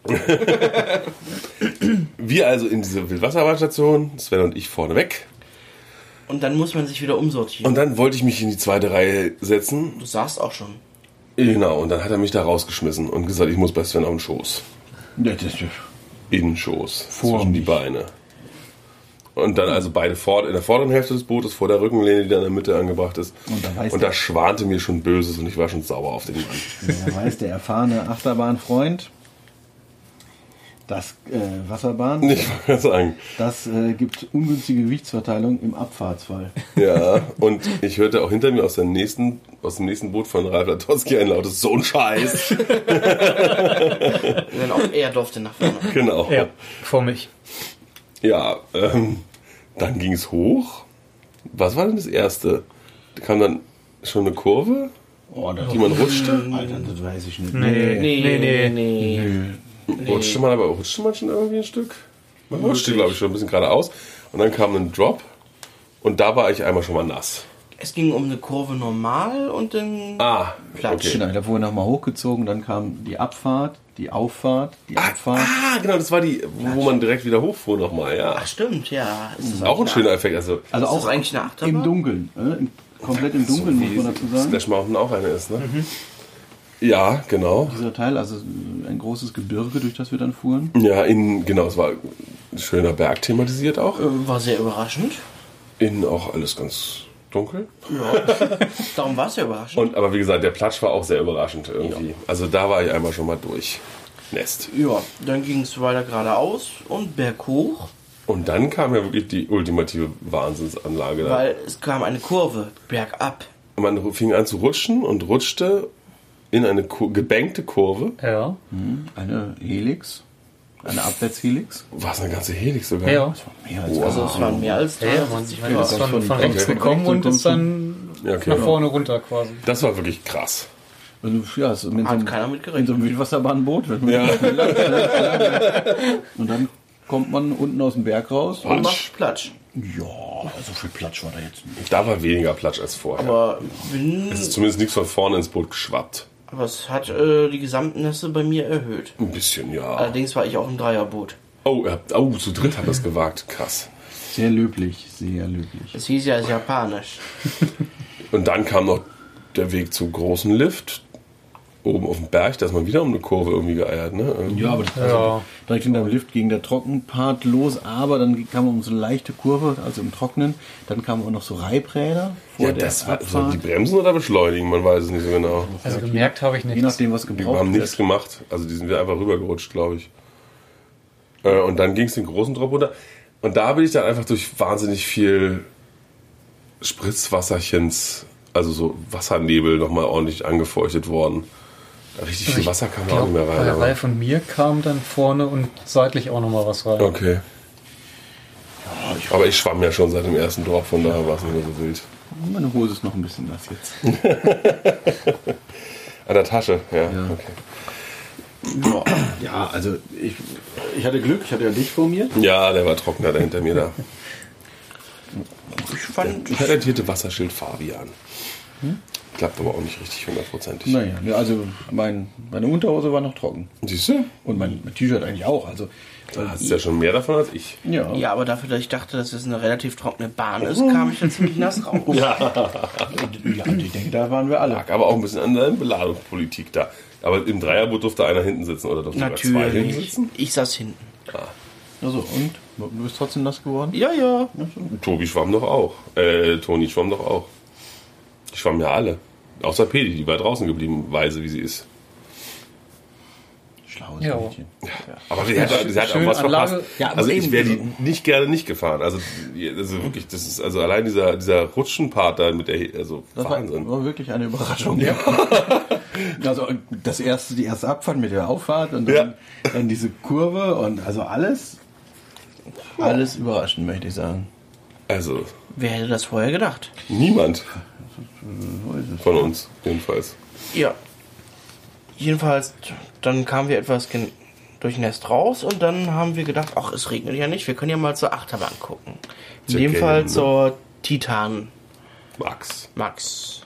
Wir also in diese Wildwasserbahnstation, Sven und ich vorneweg. Und dann muss man sich wieder umsortieren. Und dann wollte ich mich in die zweite Reihe setzen. Du saßt auch schon. Genau, und dann hat er mich da rausgeschmissen und gesagt, ich muss bei Sven auf den Schoß. Ja, In den Schoß. Vor zwischen die mich. Beine. Und dann also beide in der vorderen Hälfte des Bootes, vor der Rückenlehne, die da in der Mitte angebracht ist. Und da schwante mir schon Böses und ich war schon sauer auf den Mann. da weiß der erfahrene Achterbahnfreund, das Wasserbahn, Ich wollte gerade sagen. das gibt ungünstige Gewichtsverteilung im Abfahrtsfall. Ja, und ich hörte auch hinter mir aus dem nächsten Boot von Ralf Latowski ein lautes so ein Scheiß. Denn auch er durfte nach vorne. Genau. Ja, vor mich. Ja, dann ging es hoch. Was war denn das erste? Da kam dann schon eine Kurve, Oh, die man rutschte. Alter, das weiß ich nicht. Nee. Rutschte man schon irgendwie ein Stück? Man rutschte, glaube ich, schon ein bisschen geradeaus. Und dann kam ein Drop. Und da war ich einmal schon mal nass. Es ging um eine Kurve normal und dann Platsch. okay. Genau, da wurde nochmal hochgezogen, dann kam die Abfahrt, die Auffahrt, die Abfahrt. Genau, das war die, wo man direkt wieder hochfuhr nochmal, ja. Ach stimmt, ja. Ist das Auch ein schöner Effekt. Also Also Ist das auch eigentlich eine Achterbahn? im Dunkeln. Komplett im Dunkeln, muss man dazu sagen. Splash Mountain auch eine ist, ne? Ja, genau. Dieser Teil, also ein großes Gebirge, durch das wir dann fuhren. Ja, genau, es war ein schöner Berg thematisiert auch. War sehr überraschend. Innen auch alles ganz dunkel. Darum war es ja überraschend. Aber wie gesagt, der Platsch war auch sehr überraschend irgendwie. Also da war ich einmal schon mal durch. Nest. Ja, dann ging es weiter geradeaus und berghoch, Und dann kam ja wirklich die ultimative Wahnsinnsanlage. Da. weil es kam eine Kurve bergab. Man fing an zu rutschen und rutschte in eine gebänkte Kurve. Ja. Eine Helix, eine Abwärtshelix. War es eine ganze Helix sogar? Ja. Mehr als Also es waren mehr als Ja, man 360 ist Grad. von rechts gekommen und ist dann Ja, okay. nach vorne runter quasi. Das war wirklich krass. Also, ja, so mit Hat keiner mit gerechnet. in so einem Wildwasserbahnboot. Ja. Und dann kommt man unten aus dem Berg raus. Und macht Platsch. Ja, so viel Platz war da jetzt nicht. Da war weniger Platsch als vorher. Aber, Es ist zumindest nichts von vorne ins Boot geschwappt. aber es hat die Gesamtnässe bei mir erhöht. Ein bisschen, ja. Allerdings war ich auch im Dreierboot. Zu dritt hat das gewagt. Krass. Sehr löblich, sehr löblich. Es hieß ja japanisch. Und dann kam noch der Weg zum großen Lift. oben auf dem Berg, da ist man wieder um eine Kurve irgendwie geeiert, ne? Ja, aber das also direkt hinter dem Lift ging der Trockenpart los, aber dann kam um so eine leichte Kurve, also im Trockenen. Dann kamen auch noch so Reibräder vor der Abfahrt. Die bremsen oder beschleunigen, man weiß es nicht so genau. Also gemerkt habe ich nichts. Je nachdem, was Die gebraucht haben wird. nichts gemacht, also die sind wir einfach rübergerutscht, glaube ich. Und dann ging es den großen Drop runter. Und da bin ich dann einfach durch wahnsinnig viel Spritzwasserchens, also so Wassernebel nochmal ordentlich angefeuchtet worden. Richtig viel Wasser kam da auch nicht mehr rein. Bei der aber- Reihe von mir kam dann vorne und seitlich auch nochmal was rein. Okay. Aber ich schwamm ja schon seit dem ersten Drop, von daher war es nicht mehr so wild. Meine Hose ist noch ein bisschen nass jetzt. An der Tasche, ja. Ja. Okay. Ja, also ich hatte Glück, ich hatte ja dich vor mir. Ja, der war trockener da hinter mir da. Ich fand, Ich rentierte Wasserschild Fabian. Klappt aber auch nicht richtig hundertprozentig. Naja, also meine Unterhose war noch trocken. Siehst du? Und mein T-Shirt eigentlich auch. Also, Da hast du ja schon mehr davon als ich. ja. ja, aber dafür, dass ich dachte, dass es eine relativ trockene Bahn ist, kam ich dann ziemlich nass raus. Ja, und ich denke, da waren wir alle. Lag aber auch ein bisschen an der Beladungspolitik da. Aber im Dreierboot durfte einer hinten sitzen oder durfte sogar zwei hinten Natürlich. sitzen. Ich saß hinten. Also, und? Du bist trotzdem nass geworden? Ja, ja. Tobi schwamm doch auch. Toni schwamm doch auch. Die schwammen ja alle. Außer Pedi, die war draußen geblieben, weise wie sie ist. Schlaues Ja. Mädchen. Aber sie hat auch schöne was Anlage. verpasst. Ja, aber also ich eben. wäre die nicht gerne nicht gefahren. Also wirklich, das ist also allein dieser Rutschenpart da mit der, also Das Wahnsinn. war wirklich eine Überraschung. Ja. Also die erste Abfahrt mit der Auffahrt und dann, dann diese Kurve und also alles überraschend, möchte ich sagen. Also Wer hätte das vorher gedacht? niemand von uns jedenfalls. Ja. Jedenfalls, dann kamen wir etwas durchnässt raus und dann haben wir gedacht, ach, es regnet ja nicht, wir können ja mal zur Achterbahn gucken. In Zur dem Fall Canyon, ne? zur Titan Max.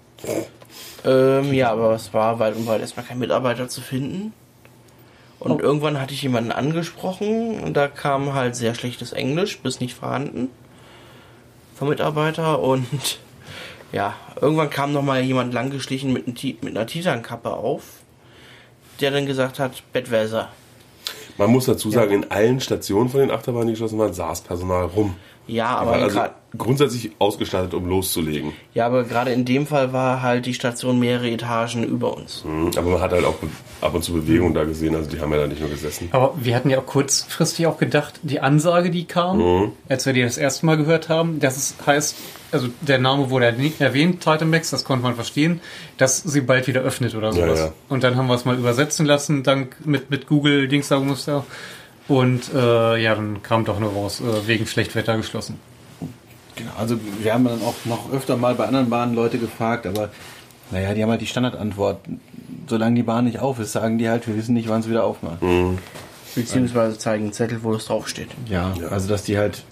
Ja, aber es war weit und weit erstmal kein Mitarbeiter zu finden. Und irgendwann hatte ich jemanden angesprochen und da kam halt sehr schlechtes Englisch, bis nicht vorhanden, vom Mitarbeiter. Und ja, irgendwann kam nochmal jemand langgeschlichen mit einer Titankappe auf, der dann gesagt hat, Bettwässer. Man muss dazu sagen, in allen Stationen von den Achterbahnen, die geschlossen waren, saß Personal rum. Ja, Die aber waren also grad- grundsätzlich ausgestattet, um loszulegen. ja, aber gerade in dem Fall war halt die Station mehrere Etagen über uns. Aber man hat halt auch ab und zu Bewegung da gesehen, also die haben ja da nicht nur gesessen. Aber wir hatten ja auch kurzfristig auch gedacht, die Ansage, die kam, als wir die das erste Mal gehört haben, dass es heißt, also der Name wurde erwähnt, Titamax, das konnte man verstehen, dass sie bald wieder öffnet oder sowas. Ja. Und dann haben wir es mal übersetzen lassen, dank mit Google Dingsda-Muster. Und ja, dann kam doch nur raus, wegen Schlechtwetter geschlossen. Genau, also wir haben dann auch noch öfter mal bei anderen Bahnen Leute gefragt, aber naja, die haben halt die Standardantwort. Solange die Bahn nicht auf ist, sagen die halt, wir wissen nicht, wann sie wieder aufmacht. Beziehungsweise zeigen einen Zettel, wo es draufsteht. Ja, also dass die halt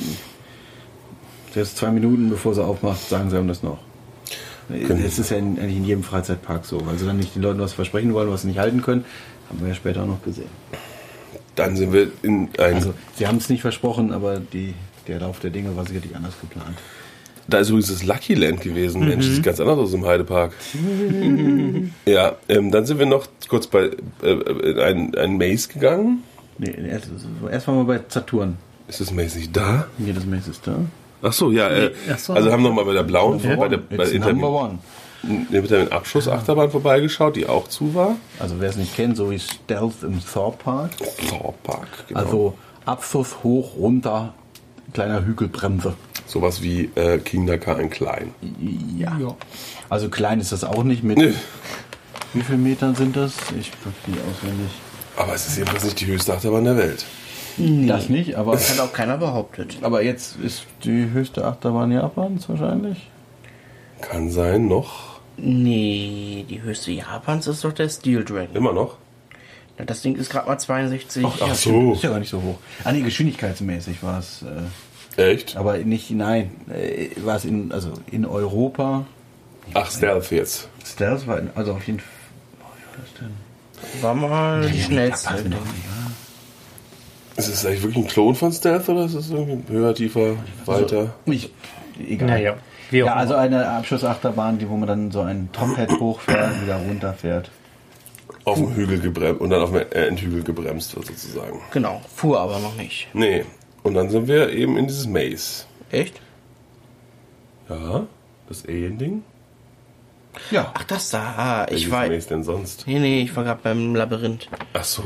selbst 2 Minuten bevor sie aufmacht, sagen sie haben das noch. Es ist ja eigentlich in jedem Freizeitpark so, weil sie dann nicht den Leuten was versprechen wollen, was sie nicht halten können. Haben wir ja später auch noch gesehen. Dann sind wir in ein... Also sie haben es nicht versprochen, aber der Lauf der Dinge war sicherlich anders geplant. Da ist übrigens das Lucky Land gewesen. Mensch, das sieht ganz anders aus im Heidepark. Ja, dann sind wir noch kurz bei ein Maze gegangen. Nee, erst waren wir bei Saturn. Ist das Maze nicht da? Nee, das Maze ist da. Ach so, ja. ach so. Also haben wir noch mal bei der blauen, bei der It's number one. mit der Abschlussachterbahn vorbeigeschaut, die auch zu war. Also wer es nicht kennt, so wie Stealth im Thor Park. Thor Park, genau. Also Abschuss hoch, runter, kleiner Hügelbremse. Sowas wie King Dakar in klein. Ja. Also klein ist das auch nicht mit. Nö. Wie viele Metern sind das? Ich gucke die auswendig. Aber es ist jedenfalls nicht die höchste Achterbahn der Welt. Das nicht, aber, Das hat auch keiner behauptet. aber jetzt ist die höchste Achterbahn Japans wahrscheinlich. Kann sein, noch. Nee, die höchste Japans ist doch der Steel Dragon. Immer noch. Na, das Ding ist gerade mal 62. Ach so. Ist ja gar nicht so hoch. Ah nee, geschwindigkeitsmäßig war es. Echt? Aber nicht, nein. War es in Europa. Ach, Stealth jetzt. Stealth war, also auf jeden Fall. Wie war das denn? War mal die schnellste. Japan, doch nicht, ja. Ist es eigentlich wirklich ein Klon von Stealth oder ist es irgendwie höher, tiefer, weiter? Egal. Naja. Wie auch Ja, also immer. eine Abschussachterbahn, wo man dann so ein Tophead hochfährt und wieder runterfährt. Auf dem Hügel gebremst und dann auf dem Endhügel gebremst wird sozusagen. Genau, fuhr aber noch nicht. Nee. Und dann sind wir eben in dieses Maze. Echt? Ja, das Alien-Ding. Ja. Ach, das da. Ah, ich Welches war. Maze denn sonst? Nee, ich war gerade beim Labyrinth. Ach so.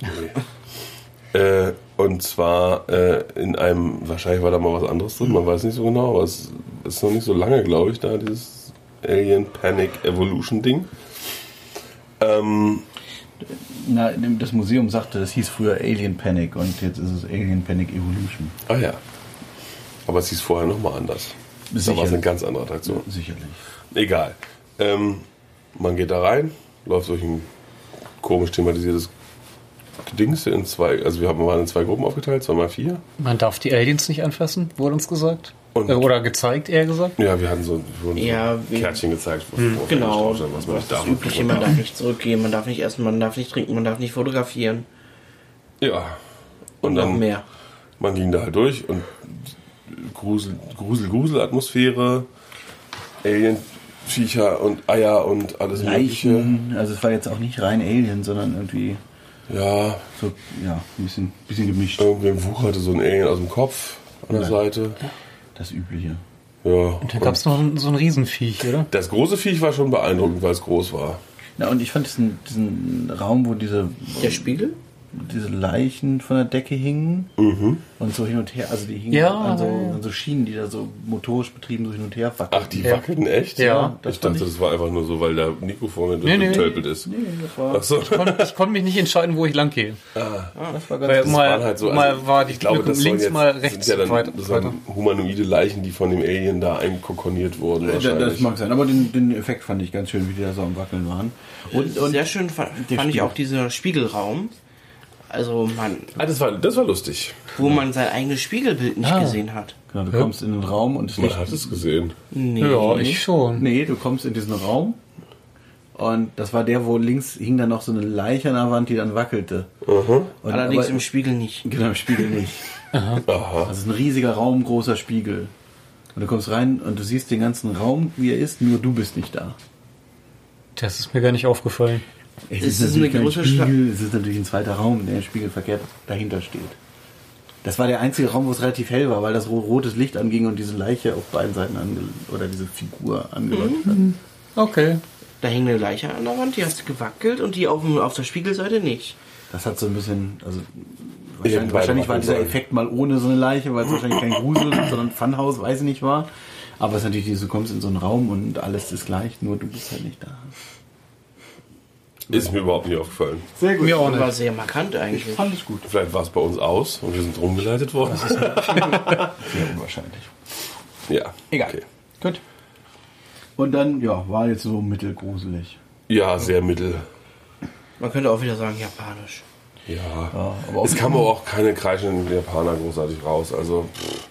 Nee. Und zwar in einem, wahrscheinlich war da mal was anderes drin, man weiß nicht so genau, aber es ist noch nicht so lange, glaube ich, da dieses Alien Panic Evolution Ding. Na, das Museum sagte, das hieß früher Alien Panic und jetzt ist es Alien Panic Evolution. Ah ja. Aber es hieß vorher nochmal anders. Da war es eine ganz andere Attraktion. Sicherlich. Egal. Man geht da rein, läuft durch ein komisch thematisiertes Dings in zwei, also wir waren in 2 Gruppen aufgeteilt, 2x4. Man darf die Aliens nicht anfassen, wurde uns gesagt. Und- Oder gezeigt, eher gesagt. Ja, wir hatten wurden Ja, so Kärtchen gezeigt, wo wir Genau. draufstehen, was man nicht Das darf. Übliche, man darf nicht zurückgehen, man darf nicht essen, man darf nicht trinken, man darf nicht fotografieren. Ja. Und noch dann, mehr. man ging da halt durch und Grusel-Atmosphäre, Alien-Viecher und Eier und alles Mögliche. Leichen, also es war jetzt auch nicht rein Alien, sondern irgendwie Ja, so, ja, ein bisschen gemischt. irgendwem wucherte so ein Alien aus dem Kopf an der Seite. Das Übliche. Ja. Und da gab es noch so ein Riesenviech, oder? Das große Viech war schon beeindruckend, weil es groß war. Na, und ich fand diesen Raum, wo diese Leichen von der Decke hingen und so hin und her, also die hingen Ja, an ja. so Schienen, die da so motorisch betrieben so hin und her wackeln. Ach, die Ja. wackelten echt? Ja, Ich dachte, das war einfach nur so, weil der Nico vorne Nee, nee. durchgetölpelt ist. Nee, das war, Ach so. Ich konnte mich nicht entscheiden, wo ich lang gehe. das war Weil ganz Das mal, waren halt so, mal also, war die ich glaube, Lücke das sollen links, jetzt, mal das rechts. sind ja dann, weiter. das sind humanoide Leichen, die von dem Alien da einkokoniert wurden das wahrscheinlich. mag sein, aber den Effekt fand ich ganz schön, wie die da so am Wackeln waren. Und Sehr schön fand ich Spiegel. auch dieser Spiegelraum. Also Das war lustig. wo man sein eigenes Spiegelbild nicht gesehen hat. genau, du kommst in den Raum und das Man Licht. hat es gesehen. Nee. Ja, ich schon. Nee, du kommst in diesen Raum und das war der, wo links hing dann noch so eine Leiche an der Wand, die dann wackelte. Und Allerdings aber- im Spiegel nicht. Genau, im Spiegel nicht. Aha. Also es ist ein riesiger Raum, großer Spiegel. Und du kommst rein und du siehst den ganzen Raum, wie er ist, nur du bist nicht da. Das ist mir gar nicht aufgefallen. Es Ist es natürlich eine kein große Spiegel, es ist natürlich ein zweiter Raum, in dem der Spiegel verkehrt dahinter steht. Das war der einzige Raum, wo es relativ hell war, weil das rotes Licht anging und diese Leiche auf beiden Seiten oder diese Figur angeleuchtet hat. Okay. Da hing eine Leiche an der Wand, die hat gewackelt und die auf der Spiegelseite nicht. Das hat so ein bisschen, also Ja, beide wahrscheinlich war machen dieser sollen. Effekt mal ohne so eine Leiche, weil es wahrscheinlich kein Grusel, sondern Funhouse, weiß ich nicht war. Aber es ist natürlich, du kommst in so einen Raum und alles ist gleich, nur du bist halt nicht da. Ist mir überhaupt nicht aufgefallen. Sehr gut. Mir auch Das war nicht. sehr markant eigentlich. Fand ich gut. Vielleicht war es bei uns aus und wir sind rumgeleitet worden. Sehr unwahrscheinlich. Ja. Egal. Okay. Gut. Und dann, ja, war jetzt so mittelgruselig. Ja, sehr mittel. Man könnte auch wieder sagen, japanisch. Ja. Ja, aber Es kam aber auch keine kreischenden Japaner großartig raus. Also,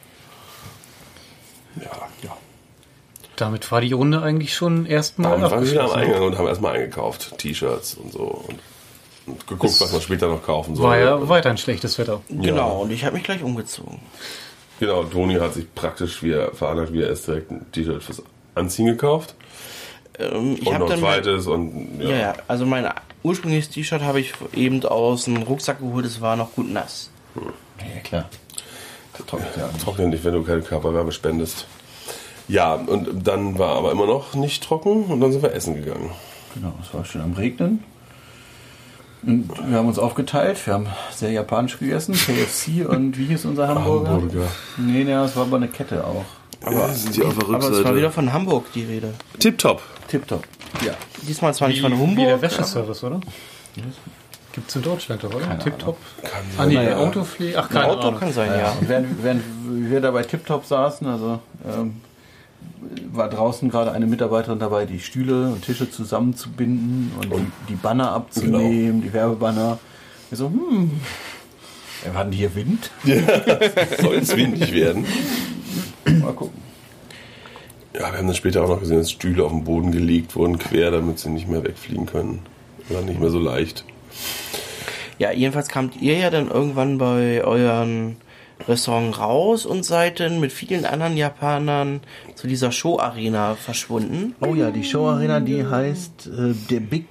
ja. Damit war die Runde eigentlich schon erstmal Dann waren wir wieder am abgeschlossen. Eingang und haben erstmal eingekauft. T-Shirts und so. Und geguckt, was man später noch kaufen soll. War ja weiter ein schlechtes Wetter. Genau, und ich habe mich gleich umgezogen. Genau, Toni hat sich praktisch veranlagt, wie er erst direkt ein T-Shirt fürs Anziehen gekauft. Ich Und habe noch ein dann zweites und ja, also mein ursprüngliches T-Shirt habe ich eben aus dem Rucksack geholt, es war noch gut nass. Ja, klar. Das trocknet ja. trocknet nicht, wenn du keine Körperwärme spendest. Ja, und dann war aber immer noch nicht trocken und dann sind wir essen gegangen. Genau, es war schön am Regnen. Und wir haben uns aufgeteilt. Wir haben sehr japanisch gegessen. KFC und wie hieß unser Hamburger? Hamburger. Nee, es war aber eine Kette auch. Aber sind die auf der Aber es war wieder von Hamburg die Rede. Tipptopp. Tipptopp. Ja. Diesmal zwar nicht von Wie Hamburg. der Wäscheservice, oder? Gibt's in Deutschland doch, oder? Keine Tipptopp. Kann Ah, nee, Naja. Autopflege. Ach, Ein keine Auto Ahnung. kann sein, ja. Und während wir da bei Tipptopp saßen, also war draußen gerade eine Mitarbeiterin dabei, die Stühle und Tische zusammenzubinden und die Banner abzunehmen, die Werbebanner. Wir so, war denn hier Wind? Soll es windig werden? Mal gucken. Ja, wir haben dann später auch noch gesehen, dass Stühle auf den Boden gelegt wurden, quer, damit sie nicht mehr wegfliegen können. Oder nicht mehr so leicht. Ja, jedenfalls kamt ihr ja dann irgendwann bei euren Restaurant raus und seid mit vielen anderen Japanern zu dieser Show-Arena verschwunden. Oh ja, die Show-Arena, die heißt der Big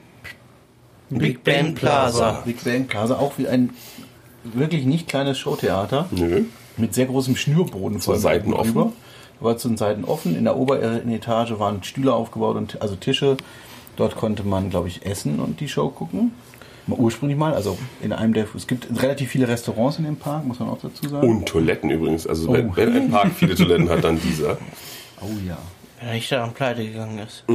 Ben Plaza. Big Ben Plaza, auch wie ein wirklich nicht kleines Showtheater. Nö. Mit sehr großem Schnürboden Zur Seiten offen. War zu den Seiten offen. In der oberen Etage waren Stühle aufgebaut, also Tische. Dort konnte man, glaube ich, essen und die Show gucken. Ursprünglich mal, also es gibt relativ viele Restaurants in dem Park, muss man auch dazu sagen. Und Toiletten übrigens. Also wenn ein Park viele Toiletten hat, dann dieser. Oh ja. Wenn er nicht da am Pleite gegangen ist.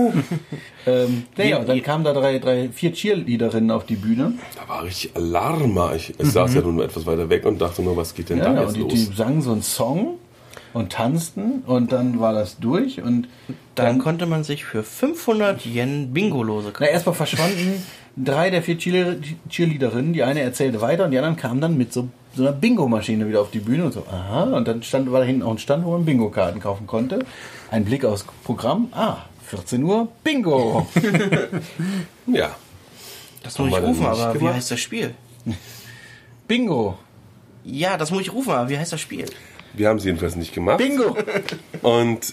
Naja, dann kamen da 4 Cheerleaderinnen auf die Bühne. Da war richtig Alarm. Ich saß ja nun etwas weiter weg und dachte nur, was geht denn da Ja, jetzt und los? die sangen so einen Song und tanzten und dann war das durch und Dann konnte man sich für 500 Yen Bingo-Lose kaufen. erstmal verschwanden 3 der 4 Cheerleaderinnen. Die eine erzählte weiter und die anderen kamen dann mit so einer Bingo-Maschine wieder auf die Bühne und so, aha, und dann war da hinten auch ein Stand, wo man Bingo-Karten kaufen konnte. Ein Blick aufs Programm, 14 Uhr, Bingo! Ja. Das muss ich Haben wir rufen, denn nicht aber wie gemacht? heißt das Spiel? Bingo! Ja, das muss ich rufen, aber wie heißt das Spiel? Wir haben es jedenfalls nicht gemacht. Bingo! Und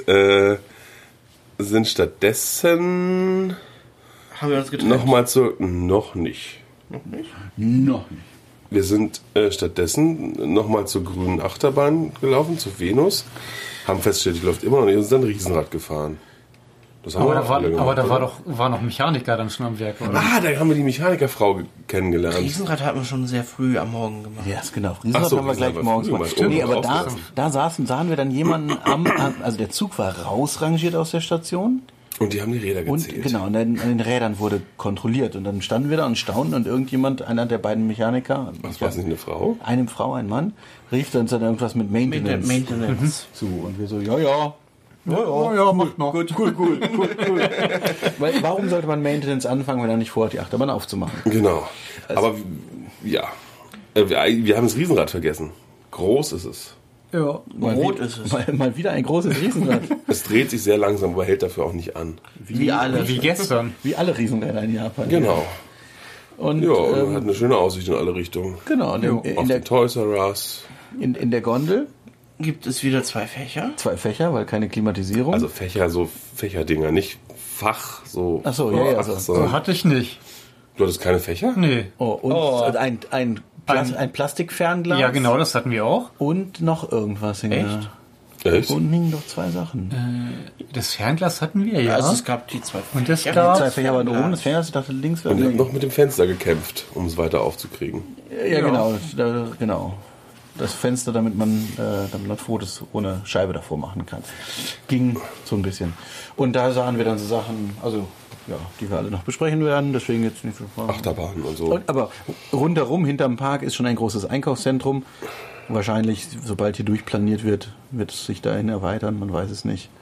sind stattdessen Haben wir uns getrennt? nochmal noch nicht. Noch nicht. Wir sind stattdessen nochmal zur grünen Achterbahn gelaufen, zu Venus. Haben festgestellt, die läuft immer noch nicht und sind dann Riesenrad gefahren. Das haben Aber wir da auch alle gemacht, war oder? war noch Mechaniker dann schon am Werk, oder? Ah, da haben wir die Mechanikerfrau kennengelernt. Riesenrad hatten wir schon sehr früh am Morgen gemacht. Ja, genau. Riesenrad Ach so, haben wir gleich Riesenrad war morgens früh gemacht. gemacht. Nee, Oh, aber da aufgelassen. sahen wir dann jemanden also der Zug war rausrangiert aus der Station. Und die haben die Räder Und gezählt. genau, und an den Rädern wurde kontrolliert. Und dann standen wir da und staunten und irgendjemand, einer der beiden Mechaniker, Was, war es nicht eine Frau? eine Frau, ein Mann, rief dann irgendwas mit Maintenance Maintenance. zu. Und wir so, ja, macht noch. Gut. Weil, warum sollte man Maintenance anfangen, wenn er nicht vorhat, die Achterbahn aufzumachen? Genau. Aber ja, wir haben das Riesenrad vergessen. Groß ist es. Ja. Rot ist es. Mal wieder ein großes Riesenrad. Es dreht sich sehr langsam, aber hält dafür auch nicht an. Wie alle. Wie gestern. Wie alle Riesenräder in Japan. Genau. Und Ja, und hat eine schöne Aussicht in alle Richtungen. genau, und Auf in den Toys R Us. in der Gondel Gibt es wieder 2 Fächer? 2 Fächer, weil keine Klimatisierung. Also Fächer, so Fächerdinger, nicht Fach, so. Ach so, ja, Fach, so. sondern- So hatte ich nicht. Du hattest keine Fächer? Nee. Und ein Plastikfernglas. Ja, genau, das hatten wir auch. Und noch irgendwas hing Echt? da. Echt? Unten hingen noch 2 Sachen. Das Fernglas hatten wir, ja. Also es gab die 2 Fächer. Und es Die gab... 2 Fächer waren oben, das Fernglas, ich dachte links wäre. Und ihr habt noch mit dem Fenster gekämpft, um es weiter aufzukriegen. Ja, genau. Das Fenster, damit man Fotos ohne Scheibe davor machen kann. Ging so ein bisschen. Und da sahen wir dann so Sachen, also ja, die wir alle noch besprechen werden, deswegen jetzt nicht so. Achterbahnen und so. Aber rundherum, hinterm Park, ist schon ein großes Einkaufszentrum. Wahrscheinlich, sobald hier durchplaniert wird, wird es sich dahin erweitern, man weiß es nicht.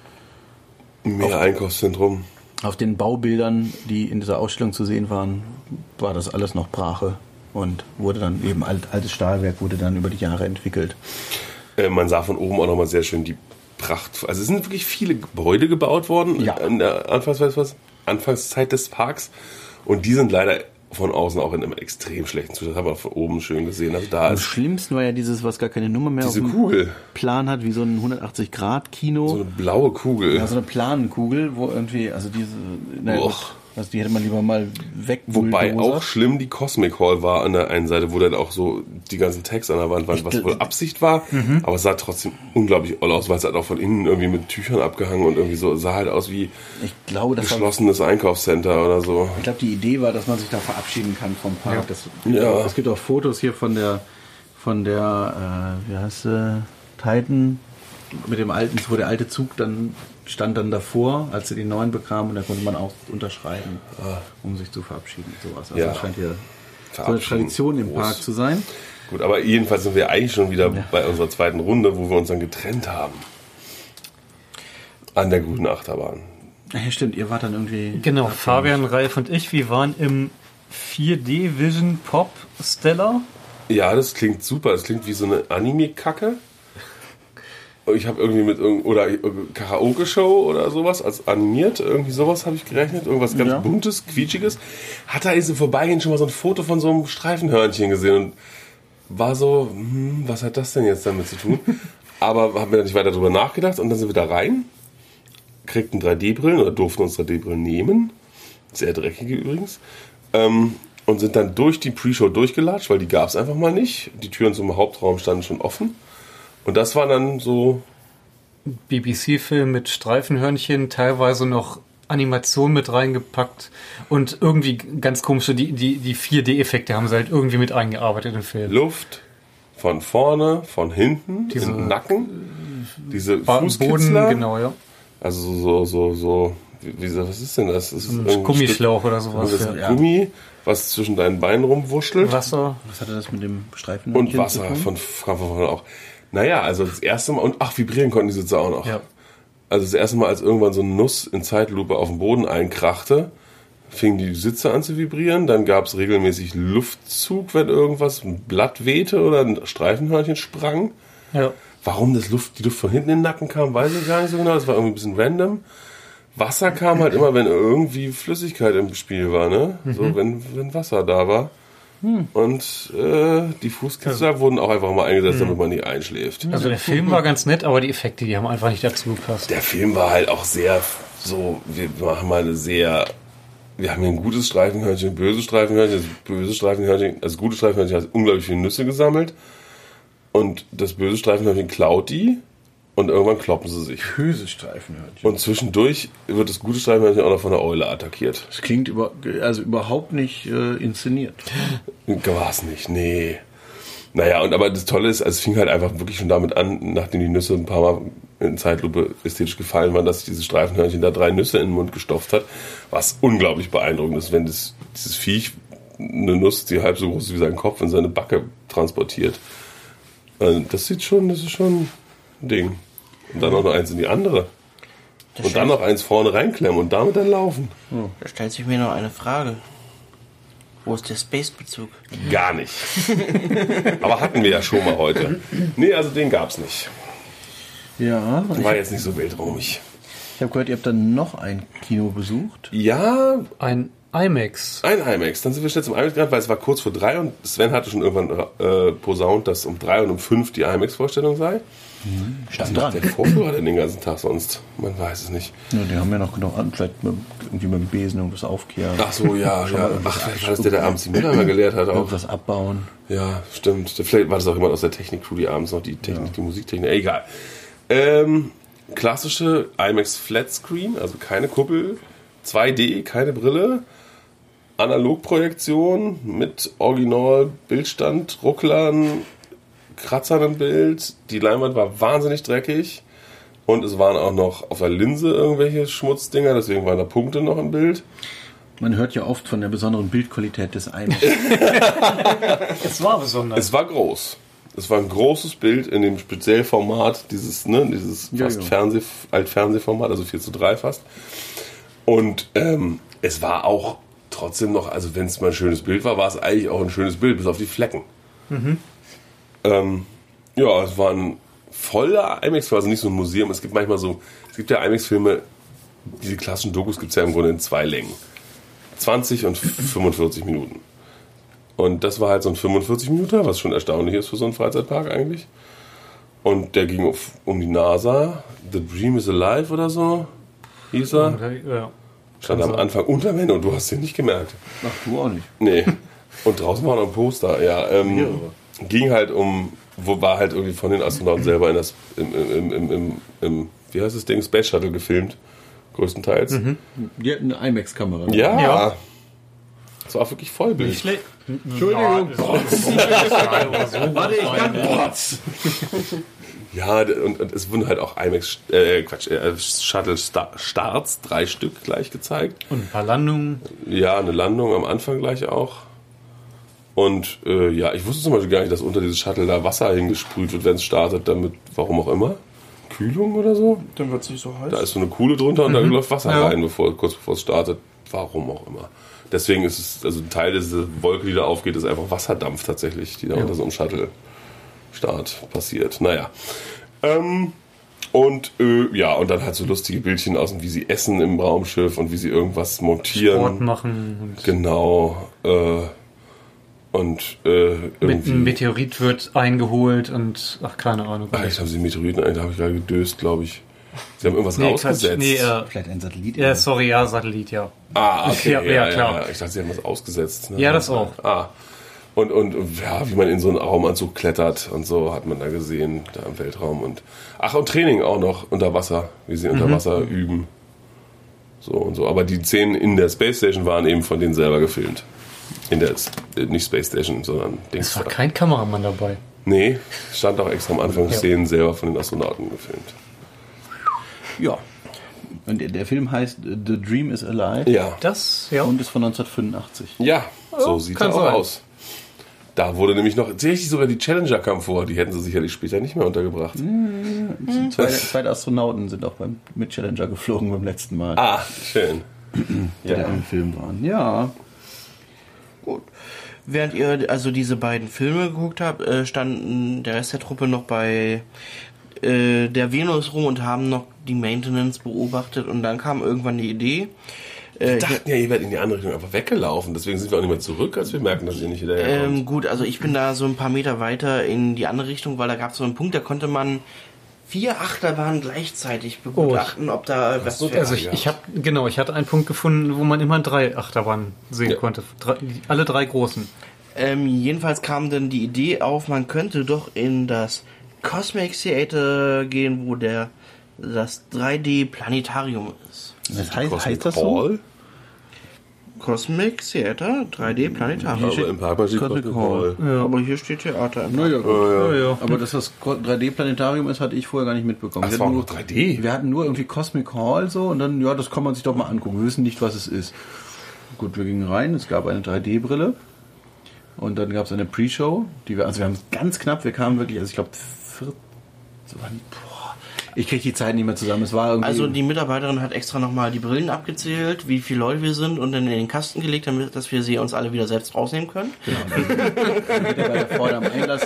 Mehr Einkaufszentrum. Auf den Baubildern, die in dieser Ausstellung zu sehen waren, war das alles noch Brache und wurde dann eben altes Stahlwerk wurde dann über die Jahre entwickelt. Man sah von oben auch nochmal sehr schön die Pracht. Also es sind wirklich viele Gebäude gebaut worden Ja. in der Anfangszeit des Parks. Und die sind leider von außen auch in einem extrem schlechten Zustand. Das haben wir von oben schön gesehen. Also da Am ist schlimmsten war ja dieses, was gar keine Nummer mehr diese auf dem Kugel. Plan hat, wie so ein 180-Grad-Kino. So eine blaue Kugel. Ja, so eine Planenkugel, wo irgendwie, also diese, Och. also die hätte man lieber mal weg. Wobei auch schlimm die Cosmic Hall war an der einen Seite, wo dann auch so die ganzen Tags an der Wand waren, was wohl Absicht war. Aber es sah trotzdem unglaublich oll aus, weil es halt auch von innen irgendwie mit Tüchern abgehangen und irgendwie so, sah halt aus wie Ich glaube, das war, geschlossenes Einkaufscenter oder so. ich glaube, die Idee war, dass man sich da verabschieden kann vom Park. Ja. Das, Ja. Es gibt auch Fotos hier von der, wie heißt sie, Titan, mit dem alten, wo der alte Zug dann stand dann davor, als sie den neuen bekamen, und da konnte man auch unterschreiben, um sich zu verabschieden. Sowas. Also Ja. das scheint hier so eine Verabschieden. Tradition im Groß. Park zu sein. Gut, aber jedenfalls sind wir eigentlich schon wieder bei unserer zweiten Runde, wo wir uns dann getrennt haben. An der guten Achterbahn. Ja, stimmt, ihr wart dann irgendwie. Genau, Fabian, Ralf und ich, wir waren im 4D Vision Pop Stellar. Ja, das klingt super. Das klingt wie so eine Anime-Kacke. Ich habe irgendwie oder Karaoke-Show oder sowas als animiert. Irgendwie sowas habe ich gerechnet. Irgendwas ganz Ja. Buntes, Quietschiges. Hat da ist im Vorbeigehen schon mal so ein Foto von so einem Streifenhörnchen gesehen. Und war so, was hat das denn jetzt damit zu tun? Aber haben wir da nicht weiter drüber nachgedacht und dann sind wir da rein, kriegten 3D-Brillen oder durften uns 3D-Brillen nehmen, sehr dreckige übrigens, und sind dann durch die Pre-Show durchgelatscht, weil die gab es einfach mal nicht. Die Türen zum Hauptraum standen schon offen. Und das war dann so... BBC-Film mit Streifenhörnchen, teilweise noch Animation mit reingepackt und irgendwie ganz komische, die 4D-Effekte haben sie halt irgendwie mit eingearbeitet im Film. Luft von vorne, von hinten, im Nacken, diese Fußkitzler. Boden, genau, ja. Also so was ist denn das? Das ist ein Gummischlauch oder sowas. Das ist ein Gummi, was zwischen deinen Beinen rumwurschtelt. Wasser. Was hatte das mit dem Streifen? Und Wasser von vorne auch. Naja, also das erste Mal, und vibrieren konnten die Sitze auch noch. Ja. Also das erste Mal, als irgendwann so eine Nuss in Zeitlupe auf den Boden einkrachte, fingen die Sitze an zu vibrieren. Dann gab es regelmäßig Luftzug, wenn irgendwas, ein Blatt wehte oder ein Streifenhörnchen sprang. Ja. Warum die Luft von hinten in den Nacken kam, weiß ich gar nicht so genau. Das war irgendwie ein bisschen random. Wasser kam halt immer, wenn irgendwie Flüssigkeit im Spiel war, ne? So, wenn Wasser da war. Und die Fußkitzler wurden auch einfach mal eingesetzt, damit man nicht einschläft. Also der Film war ganz nett, aber die Effekte, die haben einfach nicht dazu gepasst. Der Film war halt auch sehr so, wir haben hier ein gutes Streifenhörnchen, ein böses Streifenhörnchen. Das böse Streifenhörnchen, also gute Streifenhörnchen hat unglaublich viele Nüsse gesammelt. Und das böse Streifenhörnchen klaut die und irgendwann kloppen sie sich. Böse Streifenhörnchen. Und zwischendurch wird das gute Streifenhörnchen auch noch von der Eule attackiert. Das klingt überhaupt nicht inszeniert. War es nicht, nee. Naja, aber das Tolle ist, also es fing halt einfach wirklich schon damit an, nachdem die Nüsse ein paar Mal in Zeitlupe ästhetisch gefallen waren, dass sich dieses Streifenhörnchen da 3 Nüsse in den Mund gestopft hat, was unglaublich beeindruckend ist, wenn dieses Viech eine Nuss, die halb so groß ist wie sein Kopf, in seine Backe transportiert. Das ist schon ein Ding. Und dann auch noch eins in die andere. Und dann noch eins vorne reinklemmen und damit dann laufen. Da stellt sich mir noch eine Frage. Wo ist der Space-Bezug? Gar nicht. Aber hatten wir ja schon mal heute. Nee, also den gab's nicht. Ja. War jetzt nicht so weltraumig. Ich habe gehört, ihr habt dann noch ein Kino besucht. Ja, Ein IMAX. ein IMAX. Dann sind wir schnell zum IMAX gegangen, weil es war kurz vor 3 und Sven hatte schon irgendwann posaunt, dass um 3 und um 5 die IMAX-Vorstellung sei. Stand Was dran. macht der Vorführer denn den ganzen Tag sonst? Man weiß es nicht. Ja, die haben ja noch genug an, vielleicht irgendwie mit dem Besen irgendwas aufkehren. Ach so, ja. Ach, vielleicht war das der abends die Mülleimer geleert hat auch. Irgendwas abbauen. Ja, stimmt. Vielleicht war das auch jemand aus der Technik-Crew, die abends noch die Technik, die Musiktechnik. Egal. Klassische IMAX Flat Screen, also keine Kuppel, 2D, keine Brille, Analogprojektion mit Original-Bildstand, Rucklern, Kratzern im Bild. Die Leinwand war wahnsinnig dreckig und es waren auch noch auf der Linse irgendwelche Schmutzdinger, deswegen waren da Punkte noch im Bild. Man hört ja oft von der besonderen Bildqualität des IMAX. Es war besonders. Es war groß. Es war ein großes Bild in dem Speziellformat, dieses fast Altfernsehformat, also 4:3 fast. Und es war auch trotzdem noch, also wenn es mal ein schönes Bild war, war es eigentlich auch ein schönes Bild, bis auf die Flecken. Ja, es war ein voller IMAX, also nicht so ein Museum. Es gibt ja IMAX-Filme, diese klassischen Dokus gibt es ja im Grunde in 2 Längen. 20 und 45 Minuten. Und das war halt so ein 45-Minuter, was schon erstaunlich ist für so einen Freizeitpark eigentlich. Und der ging um die NASA. The Dream is Alive oder so, hieß er. Ja. Stand am Anfang und am Ende und du hast den nicht gemerkt. Ach, du auch nicht. Nee. Und draußen war noch ein Poster, ja. Ging halt war halt irgendwie von den Astronauten selber im wie heißt das Ding, Space Shuttle gefilmt, größtenteils. Die hatten eine IMAX-Kamera. Ja. Ja. Das war wirklich Vollbild. Entschuldigung. Warte, ich kann Ja, und es wurden halt auch IMAX, Shuttle-Starts, 3 Stück gleich gezeigt. Und ein paar Landungen. Ja, eine Landung am Anfang gleich auch. Und ich wusste zum Beispiel gar nicht, dass unter dieses Shuttle da Wasser hingesprüht wird, wenn es startet, damit, warum auch immer. Kühlung oder so? Dann wird es nicht so heiß. Da ist so eine Kuhle drunter und da läuft Wasser rein, kurz bevor es startet. Warum auch immer. Deswegen ist es, also ein Teil dieser Wolke, die da aufgeht, ist einfach Wasserdampf tatsächlich, die da unter so einem Shuttle-Start passiert. Naja. Und dann halt so lustige Bildchen aus, wie sie essen im Raumschiff und wie sie irgendwas montieren. Sport machen. Genau. Und Mit irgendwie... einem Meteorit wird eingeholt und ach, keine Ahnung. Jetzt haben sie Meteoriten, da habe ich gerade gedöst, glaube ich. Sie haben irgendwas rausgesetzt. Vielleicht ein Satellit. ja, sorry, ja, Satellit, ja. Ah, okay. Ja, klar. Ja. Ich dachte, sie haben was ausgesetzt. Ne? Ja, das auch. Ah. Und ja, wie man in so einen Raumanzug klettert und so hat man da gesehen, da im Weltraum. Und Training auch noch unter Wasser, wie sie unter Wasser üben. So und so. Aber die Szenen in der Space Station waren eben von denen selber gefilmt. In der, nicht Space Station, sondern Dings. Es war kein Kameramann dabei. Nee, stand auch extra am Anfang Szenen selber von den Astronauten gefilmt. Ja. Und der Film heißt The Dream is Alive. Ja. Das, ja. Und ist von 1985. Ja, so sieht er kann auch sein. aus. Da wurde nämlich noch, tatsächlich sogar die Challenger kam vor, die hätten sie sicherlich später nicht mehr untergebracht. Zwei Astronauten sind auch mit Challenger geflogen beim letzten Mal, Ah, schön. die da im Film waren. Ja. Gut. Während ihr also diese beiden Filme geguckt habt, standen der Rest der Truppe noch bei der Venus rum und haben noch die Maintenance beobachtet und dann kam irgendwann die Idee. Wir dachten ja, ihr werdet in die andere Richtung einfach weggelaufen, deswegen sind wir auch nicht mehr zurück, als wir merken, dass ihr nicht hinterherkommt. Gut, also ich bin da so ein paar Meter weiter in die andere Richtung, weil da gab es so einen Punkt, da konnte man 4 Achterbahnen gleichzeitig begutachten, ob da was für... Also ich hatte einen Punkt gefunden, wo man immer 3 Achterbahnen sehen konnte. Alle 3 großen. Jedenfalls kam dann die Idee auf, man könnte doch in das Cosmic Theater gehen, wo das 3D-Planetarium ist. Das heißt das so? Hall? Cosmic Theater, 3D-Planetarium. Aber im Park steht Cosmic Cosmic Hall. Hall. Aber hier steht Theater. Naja, gut. Ja. Aber dass das 3D-Planetarium ist, hatte ich vorher gar nicht mitbekommen. Ach, das war auch noch 3D? Wir hatten nur irgendwie Cosmic Hall so und dann, ja, das kann man sich doch mal angucken. Wir wissen nicht, was es ist. Gut, wir gingen rein, es gab eine 3D-Brille und dann gab es eine Pre-Show, wir haben ganz knapp, wir kamen wirklich, also ich glaube, ich kriege die Zeit nicht mehr zusammen. Es war irgendwie Also die Mitarbeiterin hat extra nochmal die Brillen abgezählt, wie viele Leute wir sind und dann in den Kasten gelegt, damit dass wir sie uns alle wieder selbst rausnehmen können. Der Mitarbeiter vorne am Einlass.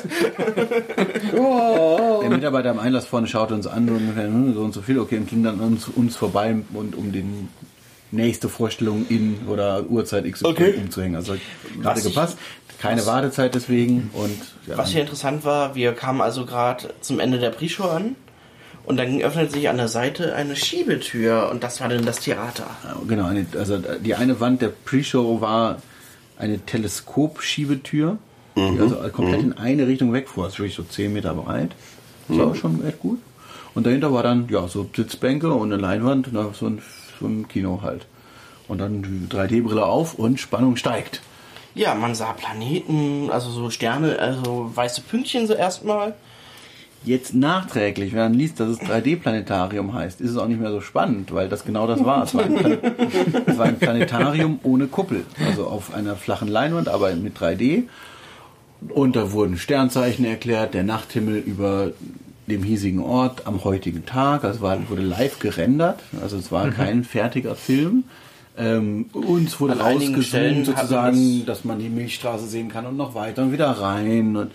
Der Mitarbeiter am Einlass vorne schaute uns an, so und so viel, okay, und ging dann uns vorbei und um den nächste Vorstellung in oder Uhrzeit XY umzuhängen. Also hat gerade gepasst. Keine Wartezeit deswegen. Und ja, Was hier interessant war, wir kamen also gerade zum Ende der Pre-Show an und dann öffnet sich an der Seite eine Schiebetür und das war dann das Theater. genau, also die eine Wand der Pre-Show war eine Teleskop-Schiebetür, die also komplett in eine Richtung wegfuhr. Das ist wirklich so 10 Meter breit. Das war schon echt gut. Und dahinter war dann ja so Sitzbänke und eine Leinwand, so ein Kino halt. Und dann die 3D-Brille auf und Spannung steigt. Ja, man sah Planeten, also so Sterne, also weiße Pünktchen so erstmal. Jetzt nachträglich, wenn man liest, dass es 3D-Planetarium heißt, ist es auch nicht mehr so spannend, weil das genau das war. Es war ein Planetarium ohne Kuppel, also auf einer flachen Leinwand, aber mit 3D. Und da wurden Sternzeichen erklärt, der Nachthimmel über dem hiesigen Ort am heutigen Tag. Also wurde live gerendert, also es war kein fertiger Film. Uns wurde An einigen rausgezoomt Stellen sozusagen, dass man die Milchstraße sehen kann und noch weiter und wieder rein. Und,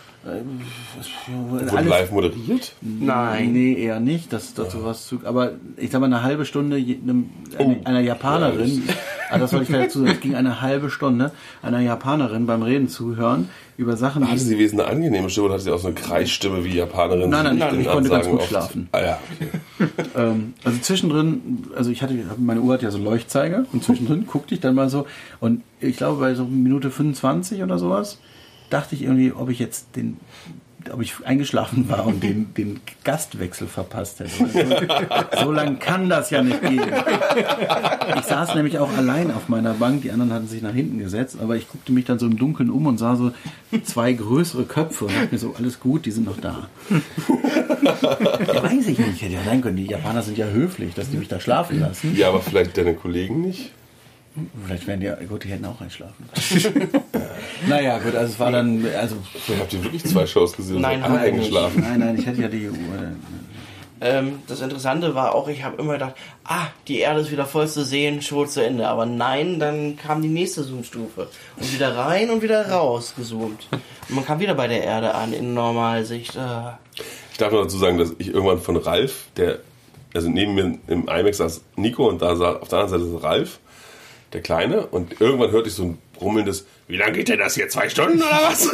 Wurde live moderiert? Nein. Nee, eher nicht. Aber ich sag mal, eine halbe Stunde einer Japanerin, das wollte ich vielleicht dazu sagen, es ging eine halbe Stunde einer Japanerin beim Reden zuhören über Sachen, Hatte sie eine angenehme Stimme oder hatte sie auch so eine Kreisstimme wie Japanerin? Nein, ich konnte ganz gut oft schlafen. Ah ja, okay. Also zwischendrin, meine Uhr hat ja so Leuchtzeiger und zwischendrin guckte ich dann mal so und ich glaube bei so Minute 25 oder sowas dachte ich irgendwie, ob ich eingeschlafen war und den Gastwechsel verpasst hätte. So lang kann das ja nicht gehen. Ich saß nämlich auch allein auf meiner Bank, die anderen hatten sich nach hinten gesetzt, aber ich guckte mich dann so im Dunkeln um und sah so 2 größere Köpfe und dachte mir so, alles gut, die sind noch da. Ja, weiß ich nicht, hätte ja sein können. Die Japaner sind ja höflich, dass die mich da schlafen lassen. Ja, aber vielleicht deine Kollegen nicht? Vielleicht wären die hätten auch einschlafen. Naja, gut, also es war dann, also... Vielleicht habt ihr wirklich 2 Shows gesehen und Nein, alle haben wir eingeschlafen. Nein, ich hatte ja die Uhr. Das Interessante war auch, ich habe immer gedacht, die Erde ist wieder voll zu sehen, Show zu Ende. Aber nein, dann kam die nächste Zoom-Stufe. Und wieder rein und wieder raus gezoomt. Und man kam wieder bei der Erde an, in Normalsicht. Ich darf noch dazu sagen, dass ich irgendwann von Ralf, also neben mir im IMAX saß Nico und da saß auf der anderen Seite Ralf, der Kleine, und irgendwann hörte ich so ein brummelndes, wie lange geht denn das hier? 2 Stunden oder was?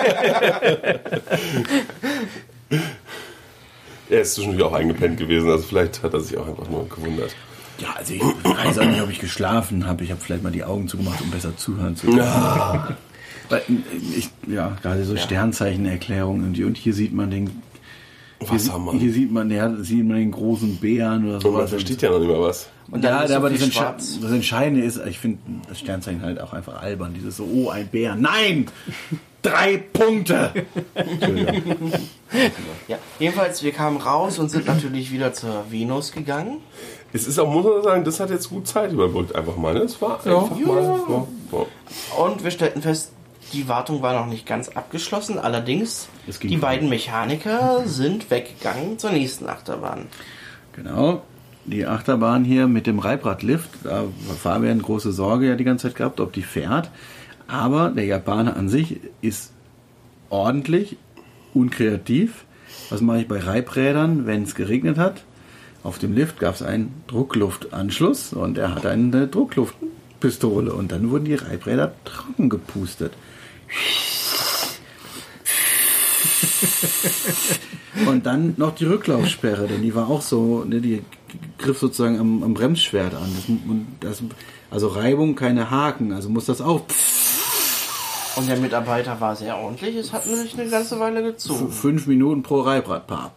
Er ist zwischendurch auch eingepennt gewesen, also vielleicht hat er sich auch einfach nur gewundert. Ja, also ich weiß auch nicht, ob ich geschlafen habe. Ich habe vielleicht mal die Augen zugemacht, um besser zuhören zu können. Ja. Weil gerade so Sternzeichenerklärungen und hier sieht man den Wassermann. Hier sieht man den großen Bären oder Und man sowas. versteht ja noch nicht mal was. Und dann ist so aber viel das schwarz. Entscheidende ist, ich finde das Sternzeichen halt auch einfach albern. Dieses so, oh, ein Bär. Nein! 3 Punkte! Entschuldigung. Ja, jedenfalls, wir kamen raus und sind natürlich wieder zur Venus gegangen. Es ist auch, muss man sagen, das hat jetzt gut Zeit überbrückt, einfach mal. Ne? Es war einfach mal. Ja. Und wir stellten fest, die Wartung war noch nicht ganz abgeschlossen. Allerdings, Es ging die vorbei. beiden Mechaniker sind weggegangen zur nächsten Achterbahn. Genau. Die Achterbahn hier mit dem Reibradlift, da war Fabian große Sorge ja die ganze Zeit gehabt, ob die fährt. Aber der Japaner an sich ist ordentlich, unkreativ. Was mache ich bei Reibrädern, wenn es geregnet hat? Auf dem Lift gab es einen Druckluftanschluss und er hat eine Druckluftpistole und dann wurden die Reibräder trocken gepustet. Und dann noch die Rücklaufsperre, denn die war auch so, ne, die griff sozusagen am Bremsschwert an. Also Reibung, keine Haken, also muss das auch Und der Mitarbeiter war sehr ordentlich. Es hat nämlich eine ganze Weile gezogen. 5 Minuten pro Reibradpaar.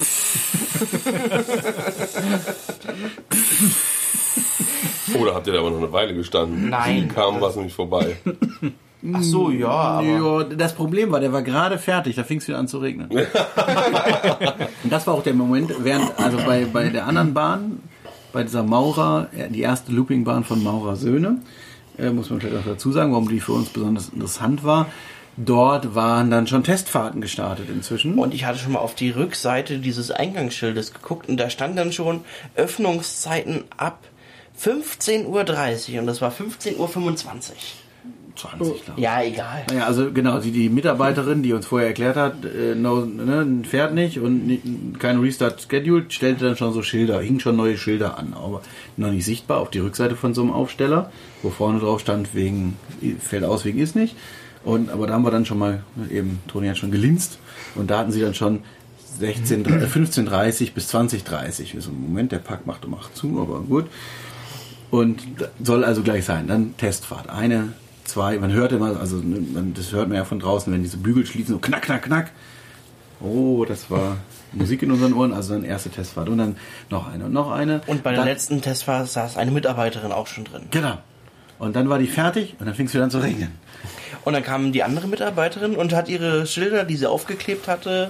Oder habt ihr da aber noch eine Weile gestanden? Nein. Kam was nämlich vorbei. Ach so, ja, aber... Ja, das Problem war, der war gerade fertig, da fing es wieder an zu regnen. Und das war auch der Moment, also bei der anderen Bahn, bei dieser Maurer, die erste Loopingbahn von Maurer Söhne, muss man vielleicht auch dazu sagen, warum die für uns besonders interessant war. Dort waren dann schon Testfahrten gestartet inzwischen. Und ich hatte schon mal auf die Rückseite dieses Eingangsschildes geguckt und da stand dann schon Öffnungszeiten ab 15:30 Uhr und das war 15:25 Uhr. 20, glaube ich. Ja, egal. Naja, also genau, die Mitarbeiterin, die uns vorher erklärt hat, fährt nicht und kein Restart scheduled, stellte dann schon so Schilder, hingen schon neue Schilder an, aber noch nicht sichtbar auf die Rückseite von so einem Aufsteller, wo vorne drauf stand, fällt aus, wegen ist nicht. Aber da haben wir dann schon mal, eben, Toni hat schon gelinst und da hatten sie dann schon 15:30 bis 20:30. Also Moment, der Park macht um 8 zu, aber gut. Und soll also gleich sein. Dann Testfahrt. 1, 2, man hört immer, also das hört man ja von draußen, wenn diese Bügel schließen, so knack, knack, knack. Oh, das war Musik in unseren Ohren, also dann erste Testfahrt. Und dann noch eine und noch eine. Und bei der letzten Testfahrt saß eine Mitarbeiterin auch schon drin. Genau. Und dann war die fertig und dann fing es wieder an zu regnen. Und dann kam die andere Mitarbeiterin und hat ihre Schilder, die sie aufgeklebt hatte,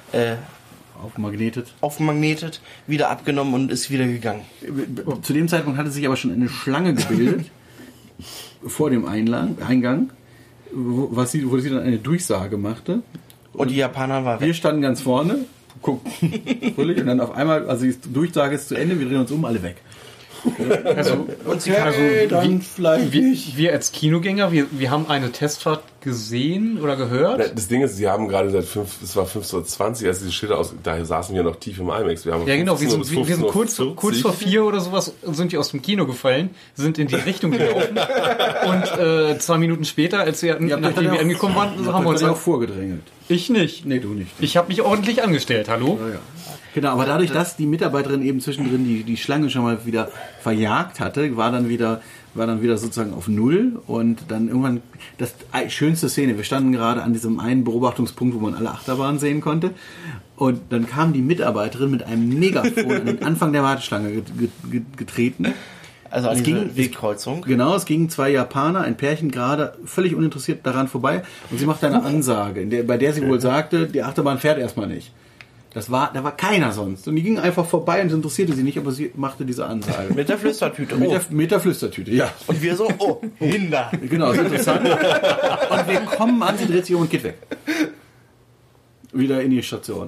aufmagnetet, wieder abgenommen und ist wieder gegangen. Zu dem Zeitpunkt hatte sich aber schon eine Schlange gebildet vor dem Eingang, wo sie dann eine Durchsage machte. Und die Japaner war Wir weg. standen ganz vorne, guckten fröhlich und dann auf einmal, also die Durchsage ist zu Ende, wir drehen uns alle weg. Also, dann vielleicht wir als Kinogänger, wir haben eine Testfahrt gesehen oder gehört. Das Ding ist, sie haben gerade es war 15:20 Uhr, als diese Schilder daher saßen wir noch tief im IMAX. Wir haben Ja, genau, wir 15 sind, bis wir sind 15:40. kurz vor 4 oder sowas sind wir aus dem Kino gefallen, sind in die Richtung gelaufen und 2 Minuten später, nachdem wir angekommen waren, haben wir uns auch vorgedrängelt. Ich nicht. Nee, du nicht. Ich habe mich ordentlich angestellt, hallo? Ja. Genau, aber dadurch, dass die Mitarbeiterin eben zwischendrin die Schlange schon mal wieder verjagt hatte, war dann wieder sozusagen auf Null und dann irgendwann das schönste Szene. Wir standen gerade an diesem einen Beobachtungspunkt, wo man alle Achterbahnen sehen konnte und dann kam die Mitarbeiterin mit einem Megafon an den Anfang der Warteschlange getreten. Also an diese Wegkreuzung. Genau, es gingen 2 Japaner, ein Pärchen gerade völlig uninteressiert daran vorbei und sie machte eine Ansage, bei der sie wohl sagte, die Achterbahn fährt erstmal nicht. Da war keiner sonst. Und die gingen einfach vorbei und es interessierte sie nicht, aber sie machte diese Ansage. Mit der Flüstertüte. Mit der Flüstertüte, ja. Und wir so, Hinder. Genau, ist interessant. Und wir kommen an, sie dreht sich um und geht weg. Wieder in die Station.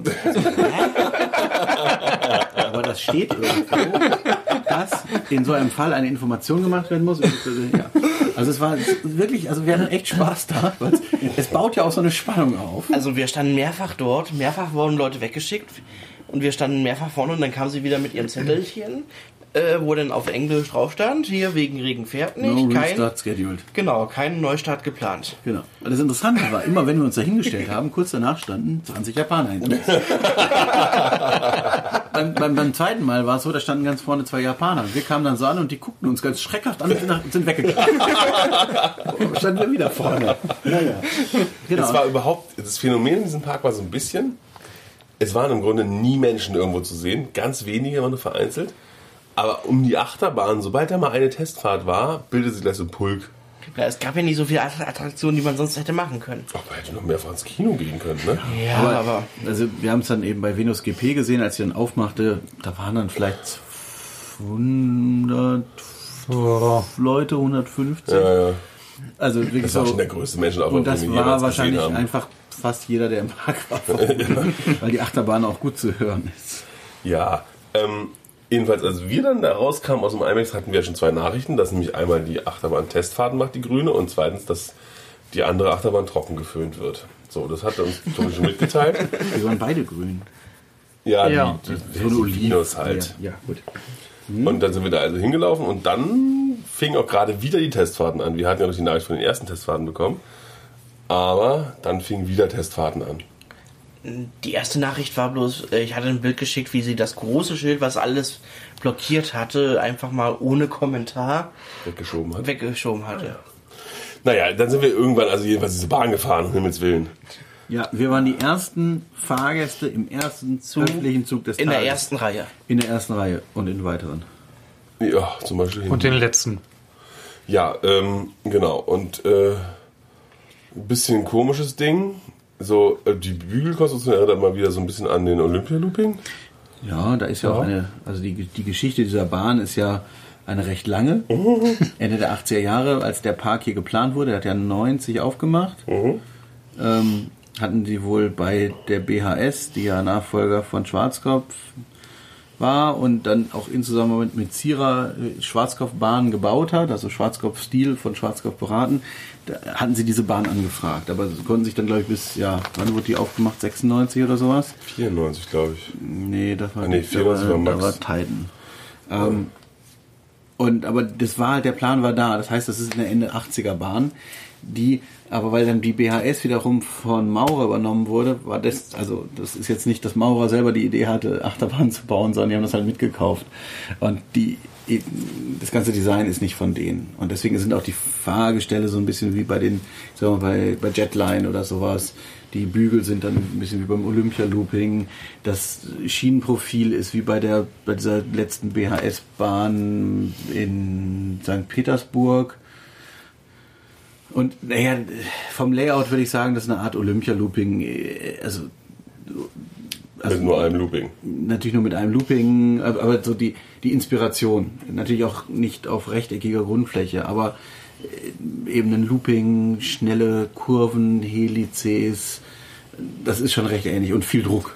Aber das steht irgendwo, dass in so einem Fall eine Information gemacht werden muss. Ja. Also es war wirklich, wir hatten echt Spaß da, weil es baut ja auch so eine Spannung auf. Also wir standen mehrfach dort, mehrfach wurden Leute weggeschickt und wir standen mehrfach vorne und dann kam sie wieder mit ihrem Zettelchen. wo dann auf Englisch drauf stand, hier wegen Regen fährt nicht. No restart scheduled. Genau, kein Neustart geplant. Genau. Und das Interessante war, immer wenn wir uns da hingestellt haben, kurz danach standen 20 Japaner hinter uns. beim zweiten Mal war es so, da standen ganz vorne 2 Japaner. Wir kamen dann so an und die guckten uns ganz schreckhaft an und sind weggegangen. Standen wir wieder vorne. Naja. Genau. Es war überhaupt, das Phänomen in diesem Park war so ein bisschen, es waren im Grunde nie Menschen irgendwo zu sehen, ganz wenige, immer nur vereinzelt. Aber um die Achterbahn, sobald da mal eine Testfahrt war, bildete sich gleich so ein Pulk. Ja, es gab ja nicht so viele Attraktionen, die man sonst hätte machen können. Ach, man hätte noch mehrfach ins Kino gehen können, ne? Ja, aber also wir haben es dann eben bei Venus GP gesehen, als sie dann aufmachte, da waren dann vielleicht 100 Leute, 150. Ja. Also wirklich Das war so. schon der größte Menschenaufwand, Und das den wir war jemals wahrscheinlich gesehen haben. einfach fast jeder, der im Park war, weil die Achterbahn auch gut zu hören ist. Ja, jedenfalls, als wir dann da rauskamen aus dem IMAX, hatten wir schon 2 Nachrichten, dass nämlich einmal die Achterbahn Testfahrten macht, die grüne, und zweitens, dass die andere Achterbahn trocken geföhnt wird. So, das hat er uns Tobi schon mitgeteilt. Die waren beide grün. Ja, Ja. die Venus halt. Ja, gut. Und dann sind wir da also hingelaufen und dann fingen auch gerade wieder die Testfahrten an. Wir hatten ja noch die Nachricht von den ersten Testfahrten bekommen, aber dann fingen wieder Testfahrten an. die erste Nachricht war bloß, ich hatte ein Bild geschickt, wie sie das große Schild, was alles blockiert hatte, einfach mal ohne Kommentar Weggeschoben hatte. hatte. Naja, dann sind wir irgendwann also jedenfalls diese Bahn gefahren, um Himmels Willen. Ja, wir waren die ersten Fahrgäste im ersten öffentlichen Zug des In Tages. der ersten Reihe. In der ersten Reihe und in weiteren. Ja, zum Beispiel Und den letzten. Ja, genau. Und ein bisschen komisches Ding. So, die Bügelkonstruktion erinnert mal wieder so ein bisschen an den Olympia-Looping. Ja, da ist ja auch eine, also die Geschichte dieser Bahn ist ja eine recht lange. Ende der 80er Jahre, als der Park hier geplant wurde, der hat ja 90 aufgemacht. Hatten sie wohl bei der BHS, die ja Nachfolger von Schwarzkopf war und dann auch in Zusammenarbeit mit Zierer Schwarzkopf-Bahnen gebaut hat, also Schwarzkopf-Stil von Schwarzkopf beraten, da hatten sie diese Bahn angefragt. Aber sie konnten sich dann, glaube ich, bis, ja, wann wurde die aufgemacht? 96 oder sowas? 94, glaube ich. Nee, das war, 94 war Max. Da war Titan. Aber das war halt, der Plan war da. Das heißt, das ist eine Ende 80er Bahn, die, aber weil dann die BHS wiederum von Maurer übernommen wurde, war das, also das ist jetzt nicht, dass Maurer selber die Idee hatte, Achterbahn zu bauen, sondern die haben das halt mitgekauft. Und das ganze Design ist nicht von denen. Und deswegen sind auch die Fahrgestelle so ein bisschen wie bei den, sagen wir, bei Jetline oder sowas. Die Bügel sind dann ein bisschen wie beim Olympia-Looping. Das Schienenprofil ist wie bei dieser letzten BHS-Bahn in St. Petersburg. Und naja, vom Layout würde ich sagen, das ist eine Art Olympia-Looping. Also mit nur einem Looping. Natürlich nur mit einem Looping, aber so die Inspiration. Natürlich auch nicht auf rechteckiger Grundfläche, aber eben ein Looping, schnelle Kurven, Helices, das ist schon recht ähnlich und viel Druck.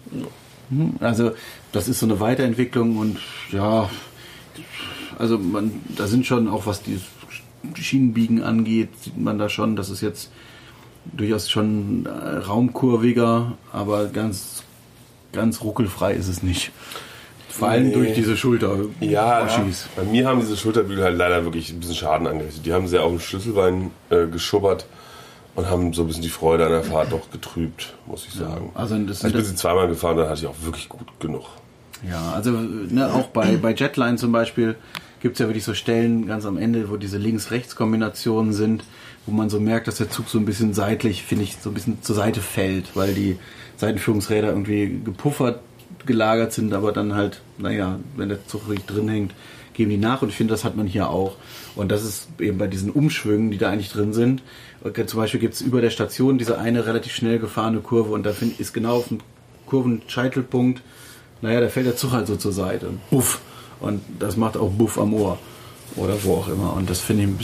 Also das ist so eine Weiterentwicklung und ja, also da sind schon auch, was die Schienenbiegen angeht, sieht man da schon, das ist jetzt durchaus schon raumkurviger, aber ganz ruckelfrei ist es nicht. Vor allem durch diese Schulter. Ja, bei mir haben diese Schulterbügel halt leider wirklich ein bisschen Schaden angerichtet. Die haben sehr auf dem Schlüsselbein geschubbert und haben so ein bisschen die Freude an der Fahrt doch getrübt, muss ich sagen. Ja, also ich bin sie zweimal gefahren, dann hatte ich auch wirklich gut genug. Ja, also auch bei Jetline zum Beispiel gibt es ja wirklich so Stellen ganz am Ende, wo diese Links-Rechts-Kombinationen sind, wo man so merkt, dass der Zug so ein bisschen seitlich, finde ich, so ein bisschen zur Seite fällt, weil die Seitenführungsräder irgendwie gepuffert gelagert sind, aber dann halt, naja, wenn der Zug richtig drin hängt, geben die nach und ich finde, das hat man hier auch. Und das ist eben bei diesen Umschwüngen, die da eigentlich drin sind. Und zum Beispiel gibt es über der Station diese eine relativ schnell gefahrene Kurve und da ist genau auf dem Kurvenscheitelpunkt, naja, da fällt der Zug halt so zur Seite. Buff. Und das macht auch Buff am Ohr. Oder wo auch immer. Und das finde ich ein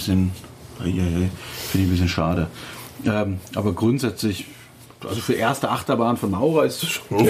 bisschen schade. Aber grundsätzlich, also für erste Achterbahn von Maurer ist es schon.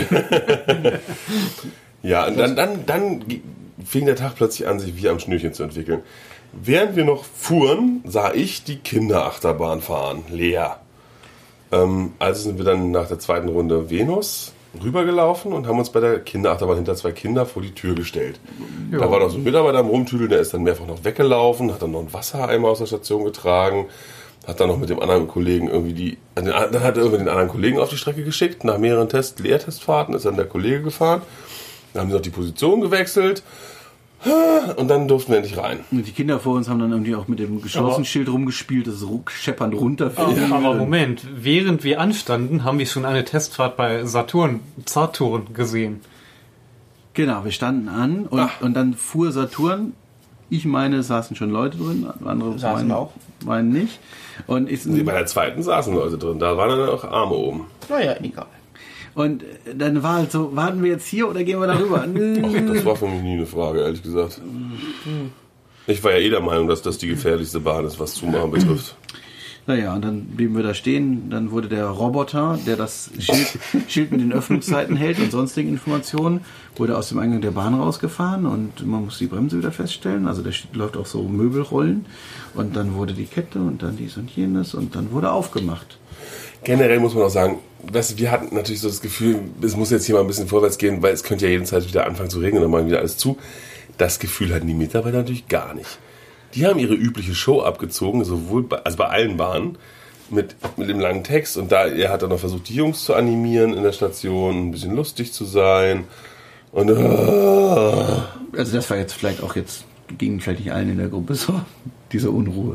Ja, und dann fing der Tag plötzlich an, sich wie am Schnürchen zu entwickeln. Während wir noch fuhren, sah ich die Kinderachterbahn fahren, leer. Also sind wir dann nach der zweiten Runde Venus rübergelaufen und haben uns bei der Kinderachterbahn hinter 2 Kinder vor die Tür gestellt. Da war noch so ein Mitarbeiter am Rumtüdeln, der ist dann mehrfach noch weggelaufen, hat dann noch einen Wassereimer aus der Station getragen, hat dann noch mit dem anderen Kollegen dann hat er irgendwie den anderen Kollegen auf die Strecke geschickt. Nach mehreren Leertestfahrten ist dann der Kollege gefahren. Dann haben sie noch die Position gewechselt. Und dann durften wir endlich rein. Und die Kinder vor uns haben dann irgendwie auch mit dem geschlossenen Schild rumgespielt, das scheppernd runterfällt. Aber Moment, während wir anstanden, haben wir schon eine Testfahrt bei Saturn gesehen. Genau, wir standen an und dann fuhr Saturn. Ich meine, es saßen schon Leute drin, andere meinen nicht. Und bei der zweiten saßen Leute drin, da waren dann auch Arme oben. Naja, egal. Und dann war halt so, warten wir jetzt hier oder gehen wir da rüber? Ach, das war für mich nie eine Frage, ehrlich gesagt. Ich war ja der Meinung, dass das die gefährlichste Bahn ist, was Zumachen betrifft. Naja, und dann blieben wir da stehen. Dann wurde der Roboter, der das Schild mit den Öffnungszeiten hält und sonstigen Informationen, wurde aus dem Eingang der Bahn rausgefahren und man muss die Bremse wieder feststellen. Also der läuft auch so Möbelrollen. Und dann wurde die Kette und dann dies und jenes und dann wurde aufgemacht. Generell muss man auch sagen, wir hatten natürlich so das Gefühl, es muss jetzt hier mal ein bisschen vorwärts gehen, weil es könnte ja jederzeit wieder anfangen zu regnen und dann machen wieder alles zu. Das Gefühl hatten die Mitarbeiter natürlich gar nicht. Die haben ihre übliche Show abgezogen, bei allen Bahnen, mit dem langen Text. Und er hat dann noch versucht, die Jungs zu animieren in der Station, ein bisschen lustig zu sein. Und Also das war jetzt ging vielleicht nicht allen in der Gruppe so, diese Unruhe.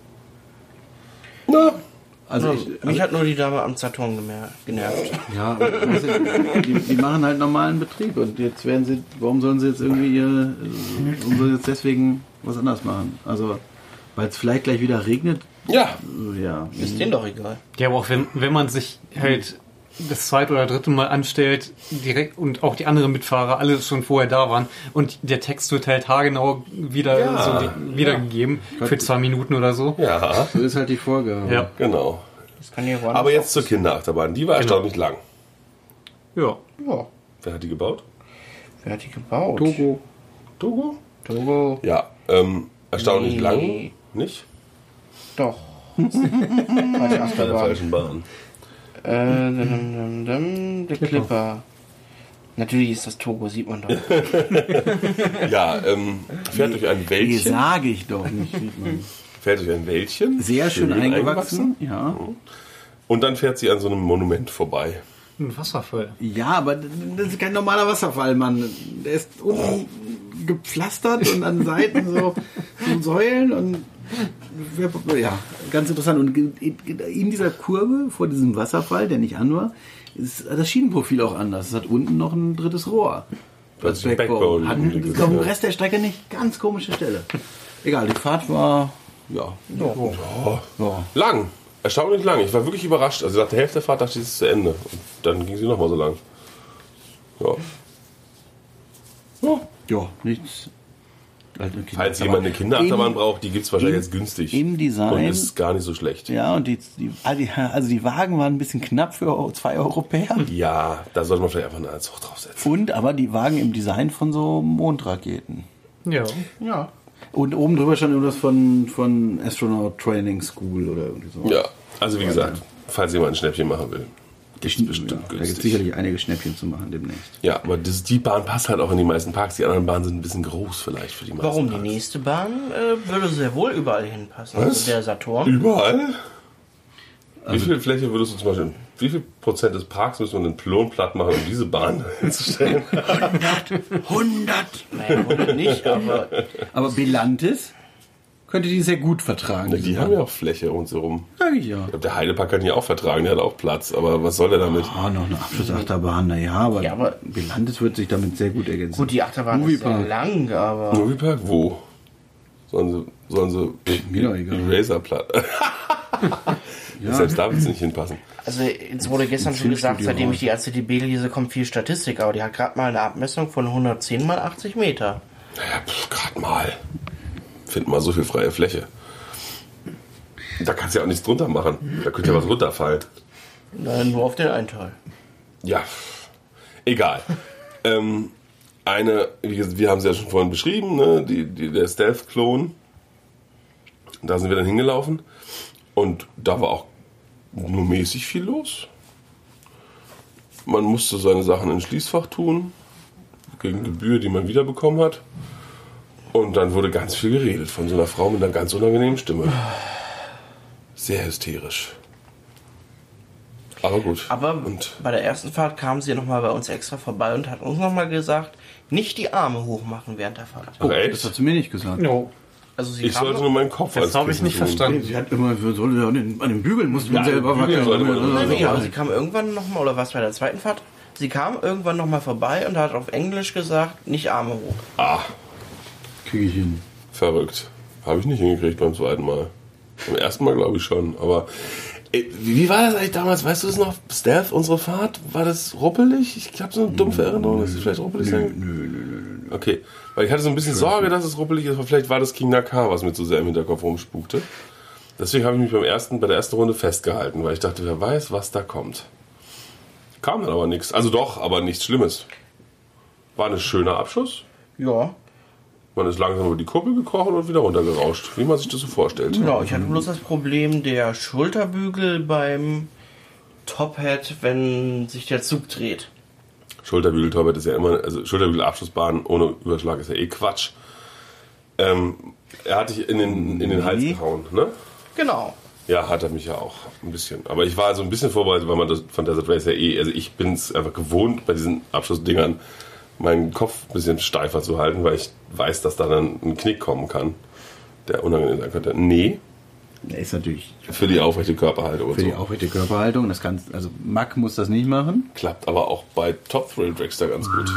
Na, Mich hat nur die Dame am Saturn genervt. Ja, die machen halt normalen Betrieb und jetzt warum sollen sie jetzt deswegen was anderes machen? Also, weil es vielleicht gleich wieder regnet? ja. Ja. Ist denen doch egal. Ja, aber auch wenn man sich halt das 2. oder 3. Mal anstellt, direkt und auch die anderen Mitfahrer alle schon vorher da waren und der Text wird halt haargenau wiedergegeben für 2 Minuten oder so. Ja, So ist halt die Vorgabe. Ja. genau. Das kann ja woanders Aber jetzt zur auch- Kinderachterbahn. Die war erstaunlich lang. Ja. Ja. Wer hat die gebaut? Wer hat die gebaut? Togo? Togo. Ja, erstaunlich Nee. lang. Nicht? Doch. Warte, Bei der Achterbahn. falschen Bahn. Der Clipper. Natürlich ist das Togo, sieht man doch. Ja, fährt durch ein Nee, Wäldchen. sage ich doch nicht. Fährt durch ein Wäldchen. Sehr schön eingewachsen. Ja. Und dann fährt sie an so einem Monument vorbei. Ein Wasserfall. Ja, aber das ist kein normaler Wasserfall, Mann. Der ist unten gepflastert und an Seiten so Säulen und ja, ganz interessant. Und in dieser Kurve vor diesem Wasserfall, der nicht an war, ist das Schienenprofil auch anders. Es hat unten noch ein drittes Rohr. Das Also Backbone. Hat auf dem Rest der Strecke nicht. Ganz komische Stelle. Egal, die Fahrt war ja. Lang. Erstaunlich lang. Ich war wirklich überrascht. Also nach der Hälfte der Fahrt dachte ich, es ist zu Ende. Und dann ging sie nochmal so lang. Ja. Ja, nichts. Falls jemand eine Kinderachterbahn braucht, die gibt es wahrscheinlich jetzt günstig. Im Design. Und ist gar nicht so schlecht. Ja, und die Wagen waren ein bisschen knapp für 2 Europäer. Ja, da sollte man vielleicht einfach einen Zug draufsetzen. Aber die Wagen im Design von so Mondraketen. Ja. Ja. Und oben drüber stand irgendwas von Astronaut Training School oder irgendwie so. Ja, also wie gesagt, falls jemand ein Schnäppchen machen will. Ist bestimmt Da gibt es günstig. sicherlich einige Schnäppchen zu machen demnächst. Ja, aber die Bahn passt halt auch in die meisten Parks. Die anderen Bahnen sind ein bisschen groß vielleicht für die meisten Warum? Die Parks. nächste Bahn würde sehr wohl überall hinpassen. Was? Also der Saturn. Überall? Wie viel Fläche würdest du zum Beispiel, wie viel Prozent des Parks müssen wir einen Pylon platt machen, um diese Bahn hinzustellen? 100! Nein, 100 nicht, aber Aber Belantis könnte die sehr gut vertragen. diese Die Bahn. haben ja auch Fläche rundherum. Sag ich ja. Ich glaube, der Heidepark kann die auch vertragen, der hat auch Platz. Aber was soll der damit? Ah, noch eine Abschlussachterbahn, naja, aber, Ja, aber- Belantis wird sich damit sehr gut ergänzen. gut, die Achterbahn ist sehr Moviepark. lang, aber Moviepark? Wo? Sollen sie mir doch egal. Eraser platt? Selbst da wird es nicht hinpassen. also jetzt wurde gestern schon gesagt, seitdem ich die ACDB lese, kommt viel Statistik, aber die hat gerade mal eine Abmessung von 110 mal 80 Meter. Naja, gerade mal. Find mal so viel freie Fläche. Da kannst du ja auch nichts drunter machen. Da könnte ja was runterfallen. Nein, nur auf den einen Teil. Ja, egal. Wir haben sie ja schon vorhin beschrieben, ne? Der Stealth-Klon. Da sind wir dann hingelaufen. Und da war auch nur mäßig viel los. Man musste seine Sachen ins Schließfach tun, gegen Gebühr, die man wiederbekommen hat. Und dann wurde ganz viel geredet von so einer Frau mit einer ganz unangenehmen Stimme. Sehr hysterisch. Aber gut. Aber bei der ersten Fahrt kam sie nochmal bei uns extra vorbei und hat uns nochmal gesagt, nicht die Arme hochmachen während der Fahrt. Ach, echt? Das hat sie mir nicht gesagt. No. Also sie Ich kam sollte nur meinen Kopf Das habe ich nicht verstanden. Sie hat immer, an den Bügeln musste man selber wackeln. Nee, aber sie kam irgendwann nochmal, oder was bei der zweiten Fahrt? Sie kam irgendwann nochmal vorbei und hat auf Englisch gesagt, nicht Arme hoch. Ah, Kriege ich hin. verrückt. Habe ich nicht hingekriegt beim zweiten Mal. Beim ersten Mal glaube ich schon. Aber wie war das eigentlich damals? Weißt du es noch? Stealth, unsere Fahrt? War das ruppelig? Ich habe so eine dumpfe Erinnerung, dass es vielleicht ruppelig sein. Nö. Okay. Weil ich hatte so ein bisschen Sorge, dass es ruppelig ist, aber vielleicht war das King Nakar, was mir zu sehr im Hinterkopf rumspukte. Deswegen habe ich mich bei der ersten Runde festgehalten, weil ich dachte, wer weiß, was da kommt. Kam dann aber nichts. Also doch, aber nichts Schlimmes. War ein schöner Abschuss. Ja. Man ist langsam über die Kuppel gekrochen und wieder runtergerauscht, wie man sich das so vorstellt. Genau, ich hatte bloß das Problem der Schulterbügel beim Top-Hat, wenn sich der Zug dreht. Schulterbügel-Torped ist ja immer, also Schulterbügel-Abschlussbahn ohne Überschlag ist ja eh Quatsch. Er hat dich in den Hals gehauen, ne? Genau. Ja, hat er mich ja auch ein bisschen. Aber ich war so ein bisschen vorbereitet, weil man das von Desert Race ja also ich bin es einfach gewohnt, bei diesen Abschlussdingern meinen Kopf ein bisschen steifer zu halten, weil ich weiß, dass da dann ein Knick kommen kann, der unangenehm sein könnte. Nee. Der ist natürlich für die aufrechte Körperhaltung und für so. die aufrechte Körperhaltung. Das kann, also Mack muss das nicht machen. Klappt aber auch bei Top Thrill Dragster ganz gut.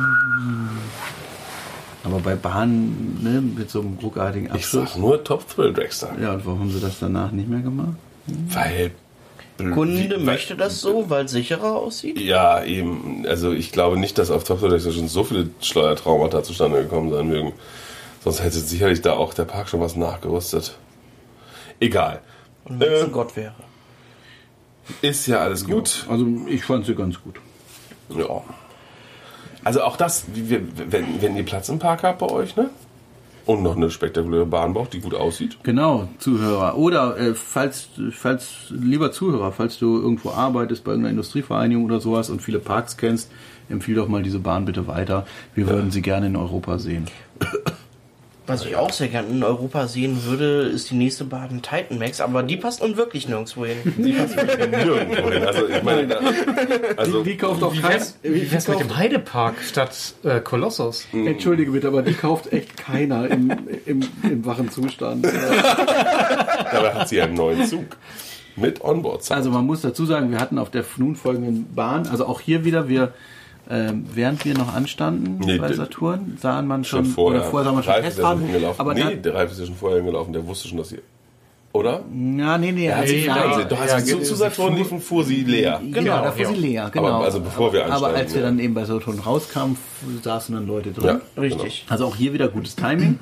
Aber bei Bahnen, ne, mit so einem ruckartigen Abschluss. Ich sag nur Top Thrill Dragster. Ja, und warum haben sie das danach nicht mehr gemacht? Weil Kunde möchte das so, weil es sicherer aussieht? Ja, eben. Also ich glaube nicht, dass auf Top Thrill Dragster schon so viele Schleuertraumata zustande gekommen sein mögen. Sonst hätte sicherlich da auch der Park schon was nachgerüstet. Egal. Und wenn es ein Gott wäre. Ist ja alles gut. Also ich fand sie ganz gut. Ja. Also auch das, wenn ihr Platz im Park habt bei euch, ne? Und noch eine spektakuläre Bahn braucht, die gut aussieht. Genau, Zuhörer. Oder lieber Zuhörer, falls du irgendwo arbeitest bei irgendeiner Industrievereinigung oder sowas und viele Parks kennst, empfiehl doch mal diese Bahn bitte weiter. Wir würden sie gerne in Europa sehen. Was ich auch sehr gerne in Europa sehen würde, ist die nächste Bahn Titan Max, aber die passt nun wirklich nirgendwo hin. Die passt nirgendwo hin. Also ich meine, die kauft doch Wie wär's mit dem Heidepark statt Kolossos? Entschuldige bitte, aber die kauft echt keiner im wachen Zustand. dabei hat sie einen neuen Zug mit Onboard-Sound. Also man muss dazu sagen, wir hatten auf der nun folgenden Bahn, also auch hier wieder, während wir noch anstanden bei Saturn, sahen man schon vorher. Oder vorher sahen wir schon Testfahrten. Aber der Ralf ist ja schon vorher hingelaufen, der wusste schon, dass sie... Oder? Ja, nee. Zu Saturn liefen, fuhr sie leer. Genau, da fuhr sie leer, genau. Aber also bevor wir anstanden. Aber als wir dann eben bei Saturn rauskamen, saßen dann Leute drin. Ja, Richtig. Also auch hier wieder gutes Timing.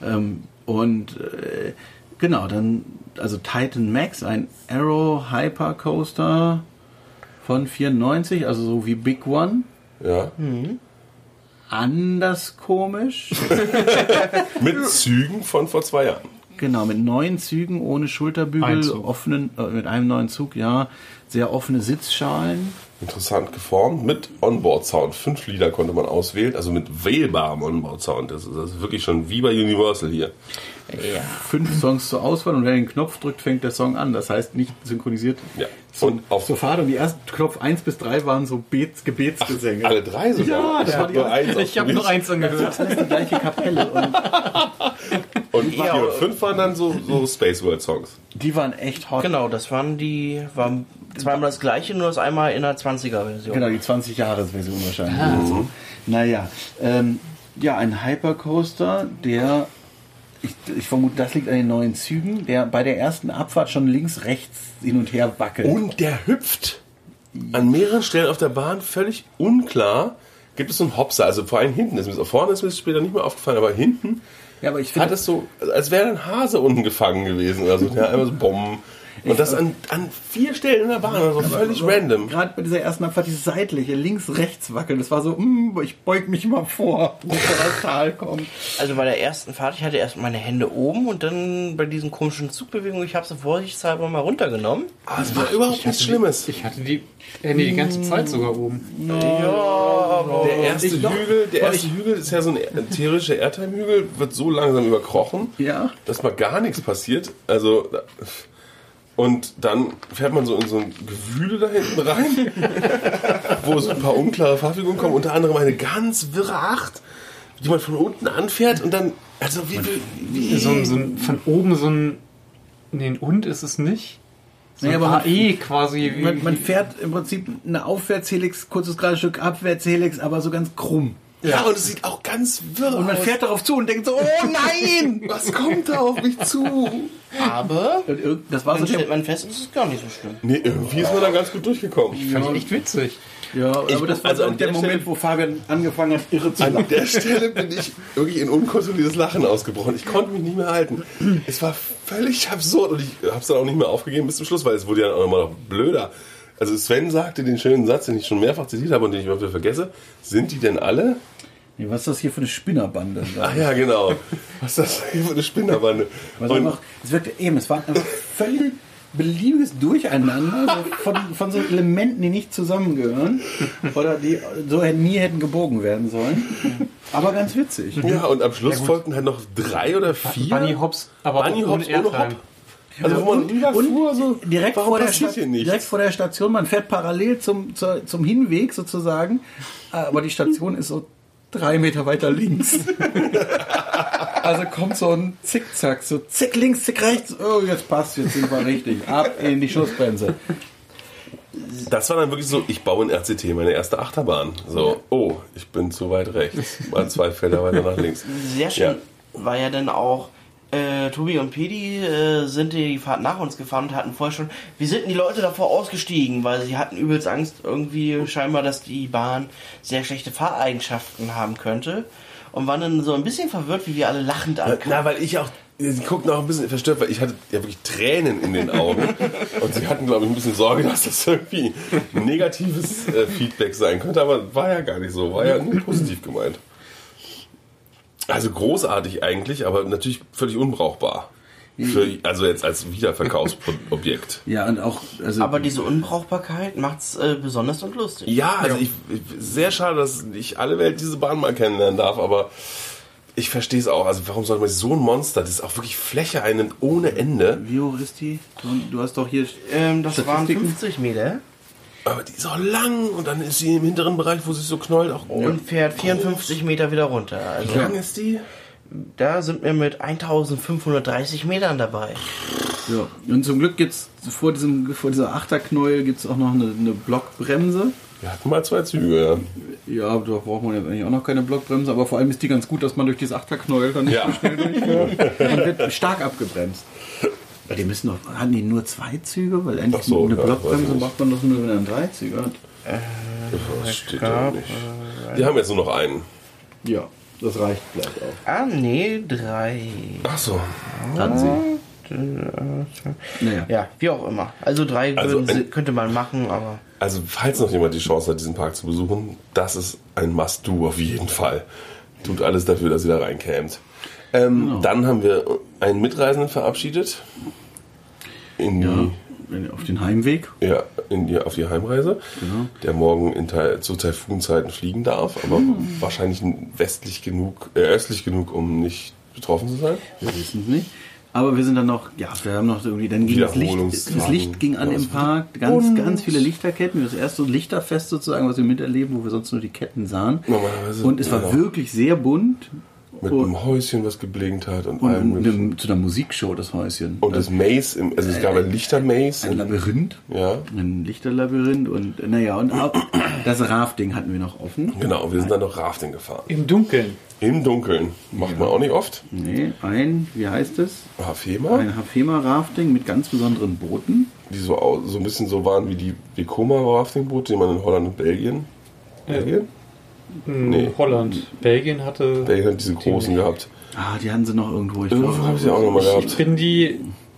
Genau, dann, also Titan Max, ein Aero Hypercoaster von 94, also so wie Big One. Ja. Anders komisch. Mit Zügen von vor 2 Jahren. Genau, mit 9 Zügen ohne Schulterbügel, mit einem neuen Zug, ja. Sehr offene Sitzschalen. Interessant geformt, mit Onboard-Sound. 5 Lieder konnte man auswählen, also mit wählbarem Onboard-Sound. Das ist wirklich schon wie bei Universal hier. Ja. 5 Songs zur Auswahl und wer den Knopf drückt, fängt der Song an. Das heißt nicht synchronisiert. Ja. Und auf zur Fahrt und die ersten Knopf 1 bis 3 waren so Gebetsgesänge. Alle 3 sogar? Ja, das war die nur eins. Ich habe nur eins angehört. Das ist die gleiche Kapelle. Und 4 und 5 waren dann so Space World Songs. die waren echt hot. Genau, das waren zweimal das gleiche, nur das einmal in der 20er-Version. Genau, die 20-Jahres-Version wahrscheinlich. Also, naja, ja, ein Hypercoaster, der, ich vermute, das liegt an den neuen Zügen, der bei der ersten Abfahrt schon links, rechts hin und her wackelt. Und der hüpft an mehreren Stellen auf der Bahn, völlig unklar. Gibt es so einen Hopser, also vor allem hinten, vorne ist mir das später nicht mehr aufgefallen, aber hinten ja, aber ich finde, hat es so, als wäre ein Hase unten gefangen gewesen oder so. Ja, einmal so Bomben. Und das an 4 Stellen in der Bahn, also völlig random. Gerade bei dieser ersten Abfahrt, dieses seitliche, links, rechts wackeln, das war so, ich beug mich mal vor, bis das Tal kommt. Also bei der ersten Fahrt, ich hatte erst meine Hände oben und dann bei diesen komischen Zugbewegungen, ich habe sie vorsichtshalber mal runtergenommen. Aber es war überhaupt nichts Schlimmes. Ich hatte die Hände die ganze Zeit sogar oben. Ja, aber Der erste Hügel ist ja so ein theoretischer Airtime-Hügel, wird so langsam überkrochen, Ja. dass mal gar nichts passiert. Also, und dann fährt man so in so ein Gewühle da hinten rein, wo so ein paar unklare Fahrfiguren kommen, unter anderem eine ganz wirre Acht, die man von unten anfährt und dann, also wie So ein, von oben so ein. Nee, ein Und ist es nicht. So Nee, ein aber AE quasi. Man fährt im Prinzip eine Aufwärtshelix, kurzes gerade Stück Abwärtshelix, aber so ganz krumm. ja, und es sieht auch ganz wirr Und man aus. fährt darauf zu und denkt so, oh nein! Was kommt da auf mich zu? aber Das war so dann stellt man fest, es ist gar nicht so schlimm. Nee, irgendwie ist man da ganz gut durchgekommen. Fand ich echt witzig. Ja, aber das war also so an der der Moment, Stelle- wo Fabian angefangen hat, irre zu An lachen. der Stelle bin ich wirklich in unkontrolliertes Lachen ausgebrochen. Ich konnte mich nicht mehr halten. Es war völlig absurd und ich habe es dann auch nicht mehr aufgegeben bis zum Schluss, weil es wurde ja auch nochmal noch blöder. Also Sven sagte den schönen Satz, den ich schon mehrfach zitiert habe und den ich immer wieder vergesse. Sind die denn alle? Nee, was ist das hier für eine Spinnerbande? Ach ja, genau. Was ist das hier für eine Spinnerbande? Es war einfach völlig beliebiges Durcheinander von so Elementen, die nicht zusammengehören oder die so nie hätten gebogen werden sollen. Aber ganz witzig. Ja, und am Schluss folgten halt noch 3 oder 4. Bunny Hops, aber Bunny auch Hops ohne ohne Airtime. Hopp. Also wo man rüberfuhr, so, direkt warum vor, der passiert hier nichts? direkt vor der Station, man fährt parallel zum Hinweg sozusagen, aber die Station ist so 3 Meter weiter links. Also kommt so ein Zickzack, so zick links, zick rechts, oh jetzt passt, jetzt sind wir richtig, ab in die Schussbremse. Das war dann wirklich so, ich baue in RCT meine erste Achterbahn. So, oh, ich bin zu weit rechts. Mal 2 Felder weiter nach links. Sehr schön war ja dann auch, Tobi und Pedi sind die Fahrt nach uns gefahren und hatten vorher schon, wie sind denn die Leute davor ausgestiegen, weil sie hatten übelst Angst irgendwie scheinbar, dass die Bahn sehr schlechte Fahreigenschaften haben könnte und waren dann so ein bisschen verwirrt, wie wir alle lachend ankamen. Na, weil ich auch, sie guckten auch ein bisschen verstört, weil ich hatte ja wirklich Tränen in den Augen und sie hatten, glaube ich, ein bisschen Sorge, dass das irgendwie negatives Feedback sein könnte, aber war ja gar nicht so, war ja nur positiv gemeint. Also großartig eigentlich, aber natürlich völlig unbrauchbar. Also jetzt als Wiederverkaufsobjekt. Ja, und auch, also Aber diese Unbrauchbarkeit macht's besonders und lustig. Ja, also sehr schade, dass nicht alle Welt diese Bahn mal kennenlernen darf, aber ich verstehe es auch. Also warum sollte man so ein Monster, das auch wirklich Fläche einnimmt ohne Ende, wie hoch ist die? Du hast doch hier Das waren Statistiken. 50 Meter aber die ist auch lang und dann ist sie im hinteren Bereich, wo sie so knollt, auch und fährt 54 Meter wieder runter. Also Wie lang ist die? da sind wir mit 1530 Metern dabei. Ja. Und zum Glück gibt's vor dieser Achterknäuel gibt's auch noch eine Blockbremse. Wir hatten mal 2 Züge, ja. Ja, da braucht man jetzt eigentlich auch noch keine Blockbremse, aber vor allem ist die ganz gut, dass man durch dieses Achterknäuel dann nicht Ja. so schnell durchfährt. Man wird stark abgebremst. Weil die müssen doch, hatten die nur 2 Züge? Weil eigentlich Ach so, eine ja, Blockbremse weiß ich macht man doch nur, wenn er einen 3 Züge hat. Das steht da nicht. Die haben jetzt nur noch einen. Ja, das reicht vielleicht auch. Ah, nee, 3. Ach so. Hatten sie. Naja. Ja, wie auch immer. Also 3 Also könnte man machen, aber Also falls noch jemand die Chance hat, diesen Park zu besuchen, das ist ein Must-Do auf jeden Fall. Tut alles dafür, dass ihr da reinkämt. Dann haben wir einen Mitreisenden verabschiedet. Auf den Heimweg. Auf die Heimreise, der morgen zu Taifunzeiten fliegen darf, aber wahrscheinlich östlich genug, um nicht betroffen zu sein. Wir wissen es nicht. Aber wir sind dann noch, wir haben noch irgendwie, dann ging das Licht ging an im Park, ganz viele Lichterketten, das erste Lichterfest sozusagen, was wir miterleben, wo wir sonst nur die Ketten sahen. Normalerweise, Und es war wirklich sehr bunt. mit einem Häuschen, was geblinkt hat und allem möglichen. Zu einer Musikshow, das Häuschen. Und das Maze, also es gab ein Lichtermaze. Ein Labyrinth. Ja. Ein Lichterlabyrinth und auch das Rafting hatten wir noch offen. Genau, wir sind dann noch Rafting gefahren. Im Dunkeln. Im Dunkeln. Macht man auch nicht oft. Nee, wie heißt es? Hafema, Ein Hafema-Rafting mit ganz besonderen Booten. die so ein bisschen so waren wie die Vekoma-Rafting-Boote, die man in Holland und Belgien. Belgien? Nee. Holland. Belgien hatte. Belgien hat diese großen gehabt. Die hatten sie noch irgendwo. Irgendwo habe ich sie auch nochmal gehabt. Ich bin die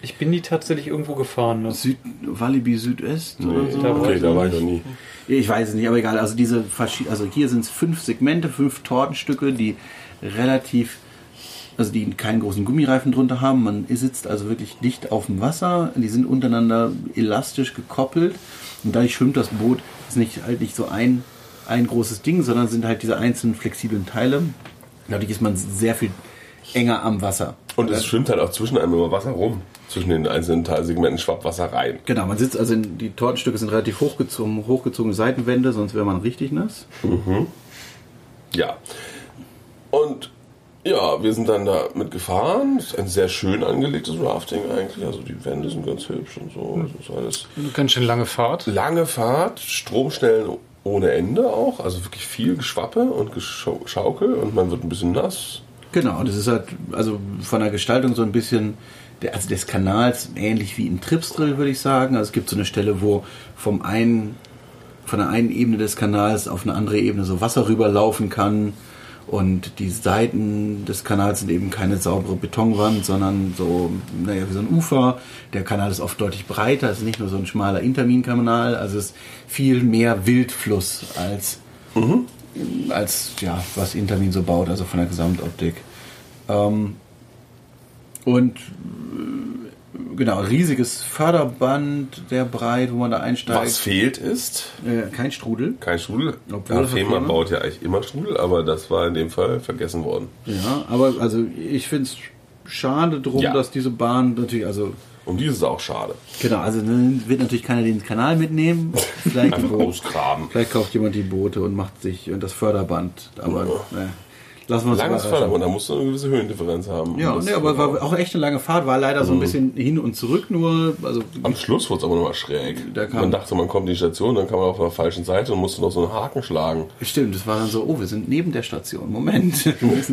Ich bin die tatsächlich irgendwo gefahren. Ne? Walibi Südöst oder so. Okay, da war ich noch nie. Ich weiß es nicht, aber egal. Also hier sind es 5 Segmente, 5 Tortenstücke, die relativ, also die keinen großen Gummireifen drunter haben. Man sitzt also wirklich dicht auf dem Wasser. Die sind untereinander elastisch gekoppelt und dadurch schwimmt das Boot. Das ist halt nicht so ein großes Ding, sondern sind halt diese einzelnen flexiblen Teile. Dadurch ist man sehr viel enger am Wasser. Und es schwimmt halt auch zwischen einem immer Wasser rum. Zwischen den einzelnen Teilsegmenten schwappt Wasser rein. Genau, man sitzt also die Tortenstücke sind relativ hochgezogene Seitenwände, sonst wäre man richtig nass. Mhm. Ja. Und ja, wir sind dann da mitgefahren. Das ist ein sehr schön angelegtes Rafting eigentlich. Also die Wände sind ganz hübsch und so. Das ist alles Ganz schön lange Fahrt. lange Fahrt, Stromstellen ohne Ende auch. Also wirklich viel Geschwappe und Geschaukel und man wird ein bisschen nass. Genau, das ist halt also von der Gestaltung so ein bisschen des Kanals ähnlich wie ein Tripsdrill, würde ich sagen. Also es gibt so eine Stelle, wo von der einen Ebene des Kanals auf eine andere Ebene so Wasser rüberlaufen kann. Und die Seiten des Kanals sind eben keine saubere Betonwand, sondern so, wie so ein Ufer. Der Kanal ist oft deutlich breiter, es ist nicht nur so ein schmaler Interminkanal, also es ist viel mehr Wildfluss als was Intermin so baut, also von der Gesamtoptik. Genau, riesiges Förderband, sehr breit, wo man da einsteigt. Was fehlt ist? Kein Strudel. Kein Strudel. Obwohl Fehmarn baut ja eigentlich immer Strudel, aber das war in dem Fall vergessen worden. Ja, aber also ich finde es schade drum, dass diese Bahn natürlich, also um die ist es auch schade. genau, also dann wird natürlich keiner den Kanal mitnehmen. Vielleicht Einfach ausgraben. Vielleicht kauft jemand die Boote und macht sich das Förderband. Aber lassen wir uns Langes Förderband, da musst du eine gewisse Höhendifferenz haben. Ja, aber war auch echt eine lange Fahrt, war leider so ein bisschen hin und zurück nur. Also am Schluss wurde es aber nochmal schräg. Man dachte, man kommt in die Station, dann kam man auf der falschen Seite und musste noch so einen Haken schlagen. Stimmt, das war dann so, wir sind neben der Station. Moment.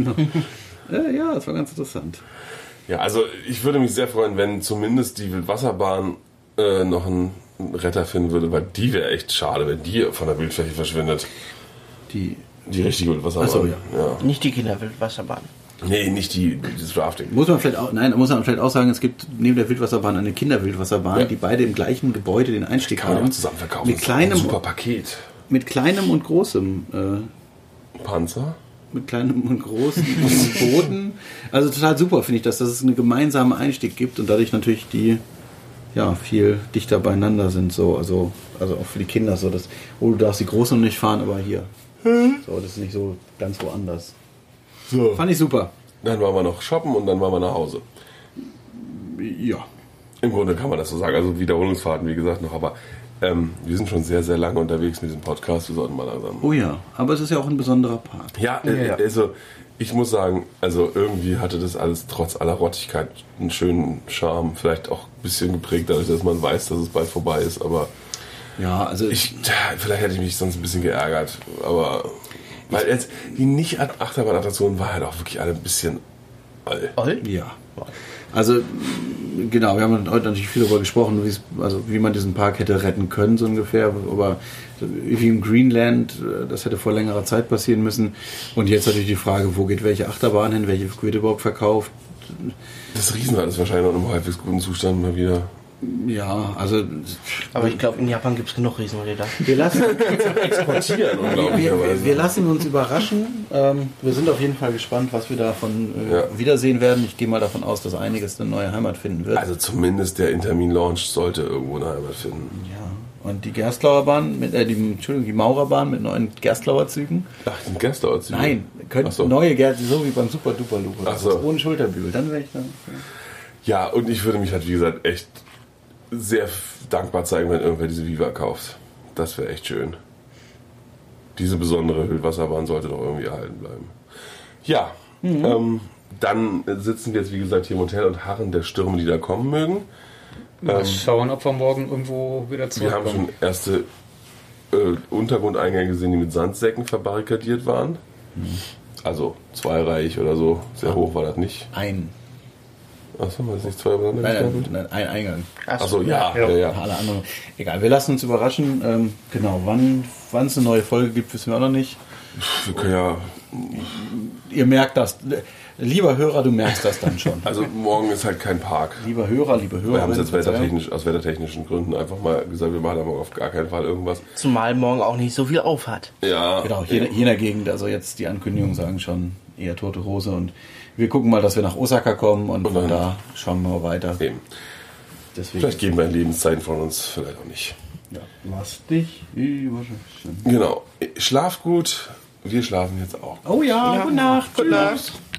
Ja, das war ganz interessant. Ja, also ich würde mich sehr freuen, wenn zumindest die Wildwasserbahn noch einen Retter finden würde, weil die wäre echt schade, wenn die von der Bildfläche verschwindet. Die richtige Wildwasserbahn. Ach so, ja. Nicht die Kinderwildwasserbahn. Nee, nicht dieses Rafting. Da muss man vielleicht auch sagen, es gibt neben der Wildwasserbahn eine Kinderwildwasserbahn, die beide im gleichen Gebäude den Einstieg Kann man haben. auch zusammen verkaufen. Mit kleinem, ein super Paket. Mit kleinem und großem Panzer. Mit kleinem und großen Booten. Also total super, finde ich, dass es einen gemeinsamen Einstieg gibt und dadurch natürlich die viel dichter beieinander sind. So, also auch für die Kinder so, dass du darfst die Großen nicht fahren, aber hier. So, das ist nicht so ganz woanders. So. Fand ich super. Dann waren wir noch shoppen und dann waren wir nach Hause. Ja. Im Grunde kann man das so sagen. Also Wiederholungsfahrten, wie gesagt, noch. Aber wir sind schon sehr, sehr lange unterwegs mit diesem Podcast. Wir sollten mal langsam. Oh ja, aber es ist ja auch ein besonderer Part. Ja, also ich muss sagen, also irgendwie hatte das alles trotz aller Rottigkeit einen schönen Charme. Vielleicht auch ein bisschen geprägt dadurch, dass man weiß, dass es bald vorbei ist. Aber ja, also vielleicht hätte ich mich sonst ein bisschen geärgert. Aber weil jetzt die Nicht-Achterbahn-Attraktionen war halt auch wirklich alle ein bisschen all. Ja. Also genau, wir haben heute natürlich viel darüber gesprochen, wie man diesen Park hätte retten können, so ungefähr. Aber wie im Greenland, das hätte vor längerer Zeit passieren müssen. Und jetzt natürlich die Frage, wo geht welche Achterbahn hin, welche wird überhaupt verkauft. Das Riesenrad ist wahrscheinlich noch in einem halbwegs guten Zustand mal wieder. Ja, also. Aber ich glaube, in Japan gibt es genug Riesenräder. Wir lassen exportieren, unglaublicherweise. Wir lassen uns überraschen. Wir sind auf jeden Fall gespannt, was wir davon wiedersehen werden. Ich gehe mal davon aus, dass einiges eine neue Heimat finden wird. Also zumindest der Intermin-Launch sollte irgendwo eine Heimat finden. Ja. Und die Gerstlauer Bahn, die Maurerbahn mit neuen Gerstlauer Zügen. Ach, die Gerstlauer Züge? Nein, neue Gerstlauer, so wie beim Super Duper Loop. So. Ohne Schulterbügel. Dann wäre ich dann. Ja, und ich würde mich halt, wie gesagt, echt sehr dankbar zeigen, wenn irgendwer diese Viva kauft. Das wäre echt schön. Diese besondere Wildwasserbahn sollte doch irgendwie erhalten bleiben. Ja, dann sitzen wir jetzt, wie gesagt, hier im Hotel und harren der Stürme, die da kommen mögen. Mal schauen, ob wir morgen irgendwo wieder zurückkommen. Wir haben schon erste Untergrundeingänge gesehen, die mit Sandsäcken verbarrikadiert waren. Also zweireihig oder so. Sehr hoch war das nicht. Achso, war das nicht zwei übereinander? Nein, ein Eingang. Achso, ja. Alle anderen. Egal, wir lassen uns überraschen. Genau, wann es eine neue Folge gibt, wissen wir auch noch nicht. Wir können ja. Ihr merkt das. Lieber Hörer, du merkst das dann schon. Also morgen ist halt kein Park. Lieber Hörer, liebe Hörer. Wir haben es jetzt aus wettertechnischen Gründen einfach mal gesagt, wir machen da morgen auf gar keinen Fall irgendwas. Zumal morgen auch nicht so viel auf hat. Ja. Genau, hier in der Gegend, also jetzt die Ankündigungen sagen schon eher tote Hose und wir gucken mal, dass wir nach Osaka kommen und von da schauen wir mal weiter. Eben. Deswegen, Vielleicht geben wir Lebenszeiten von uns, vielleicht auch nicht. ja, lass dich überraschen. Genau. Schlaf gut. Wir schlafen jetzt auch. Oh ja, gute Nacht. Gute Nacht.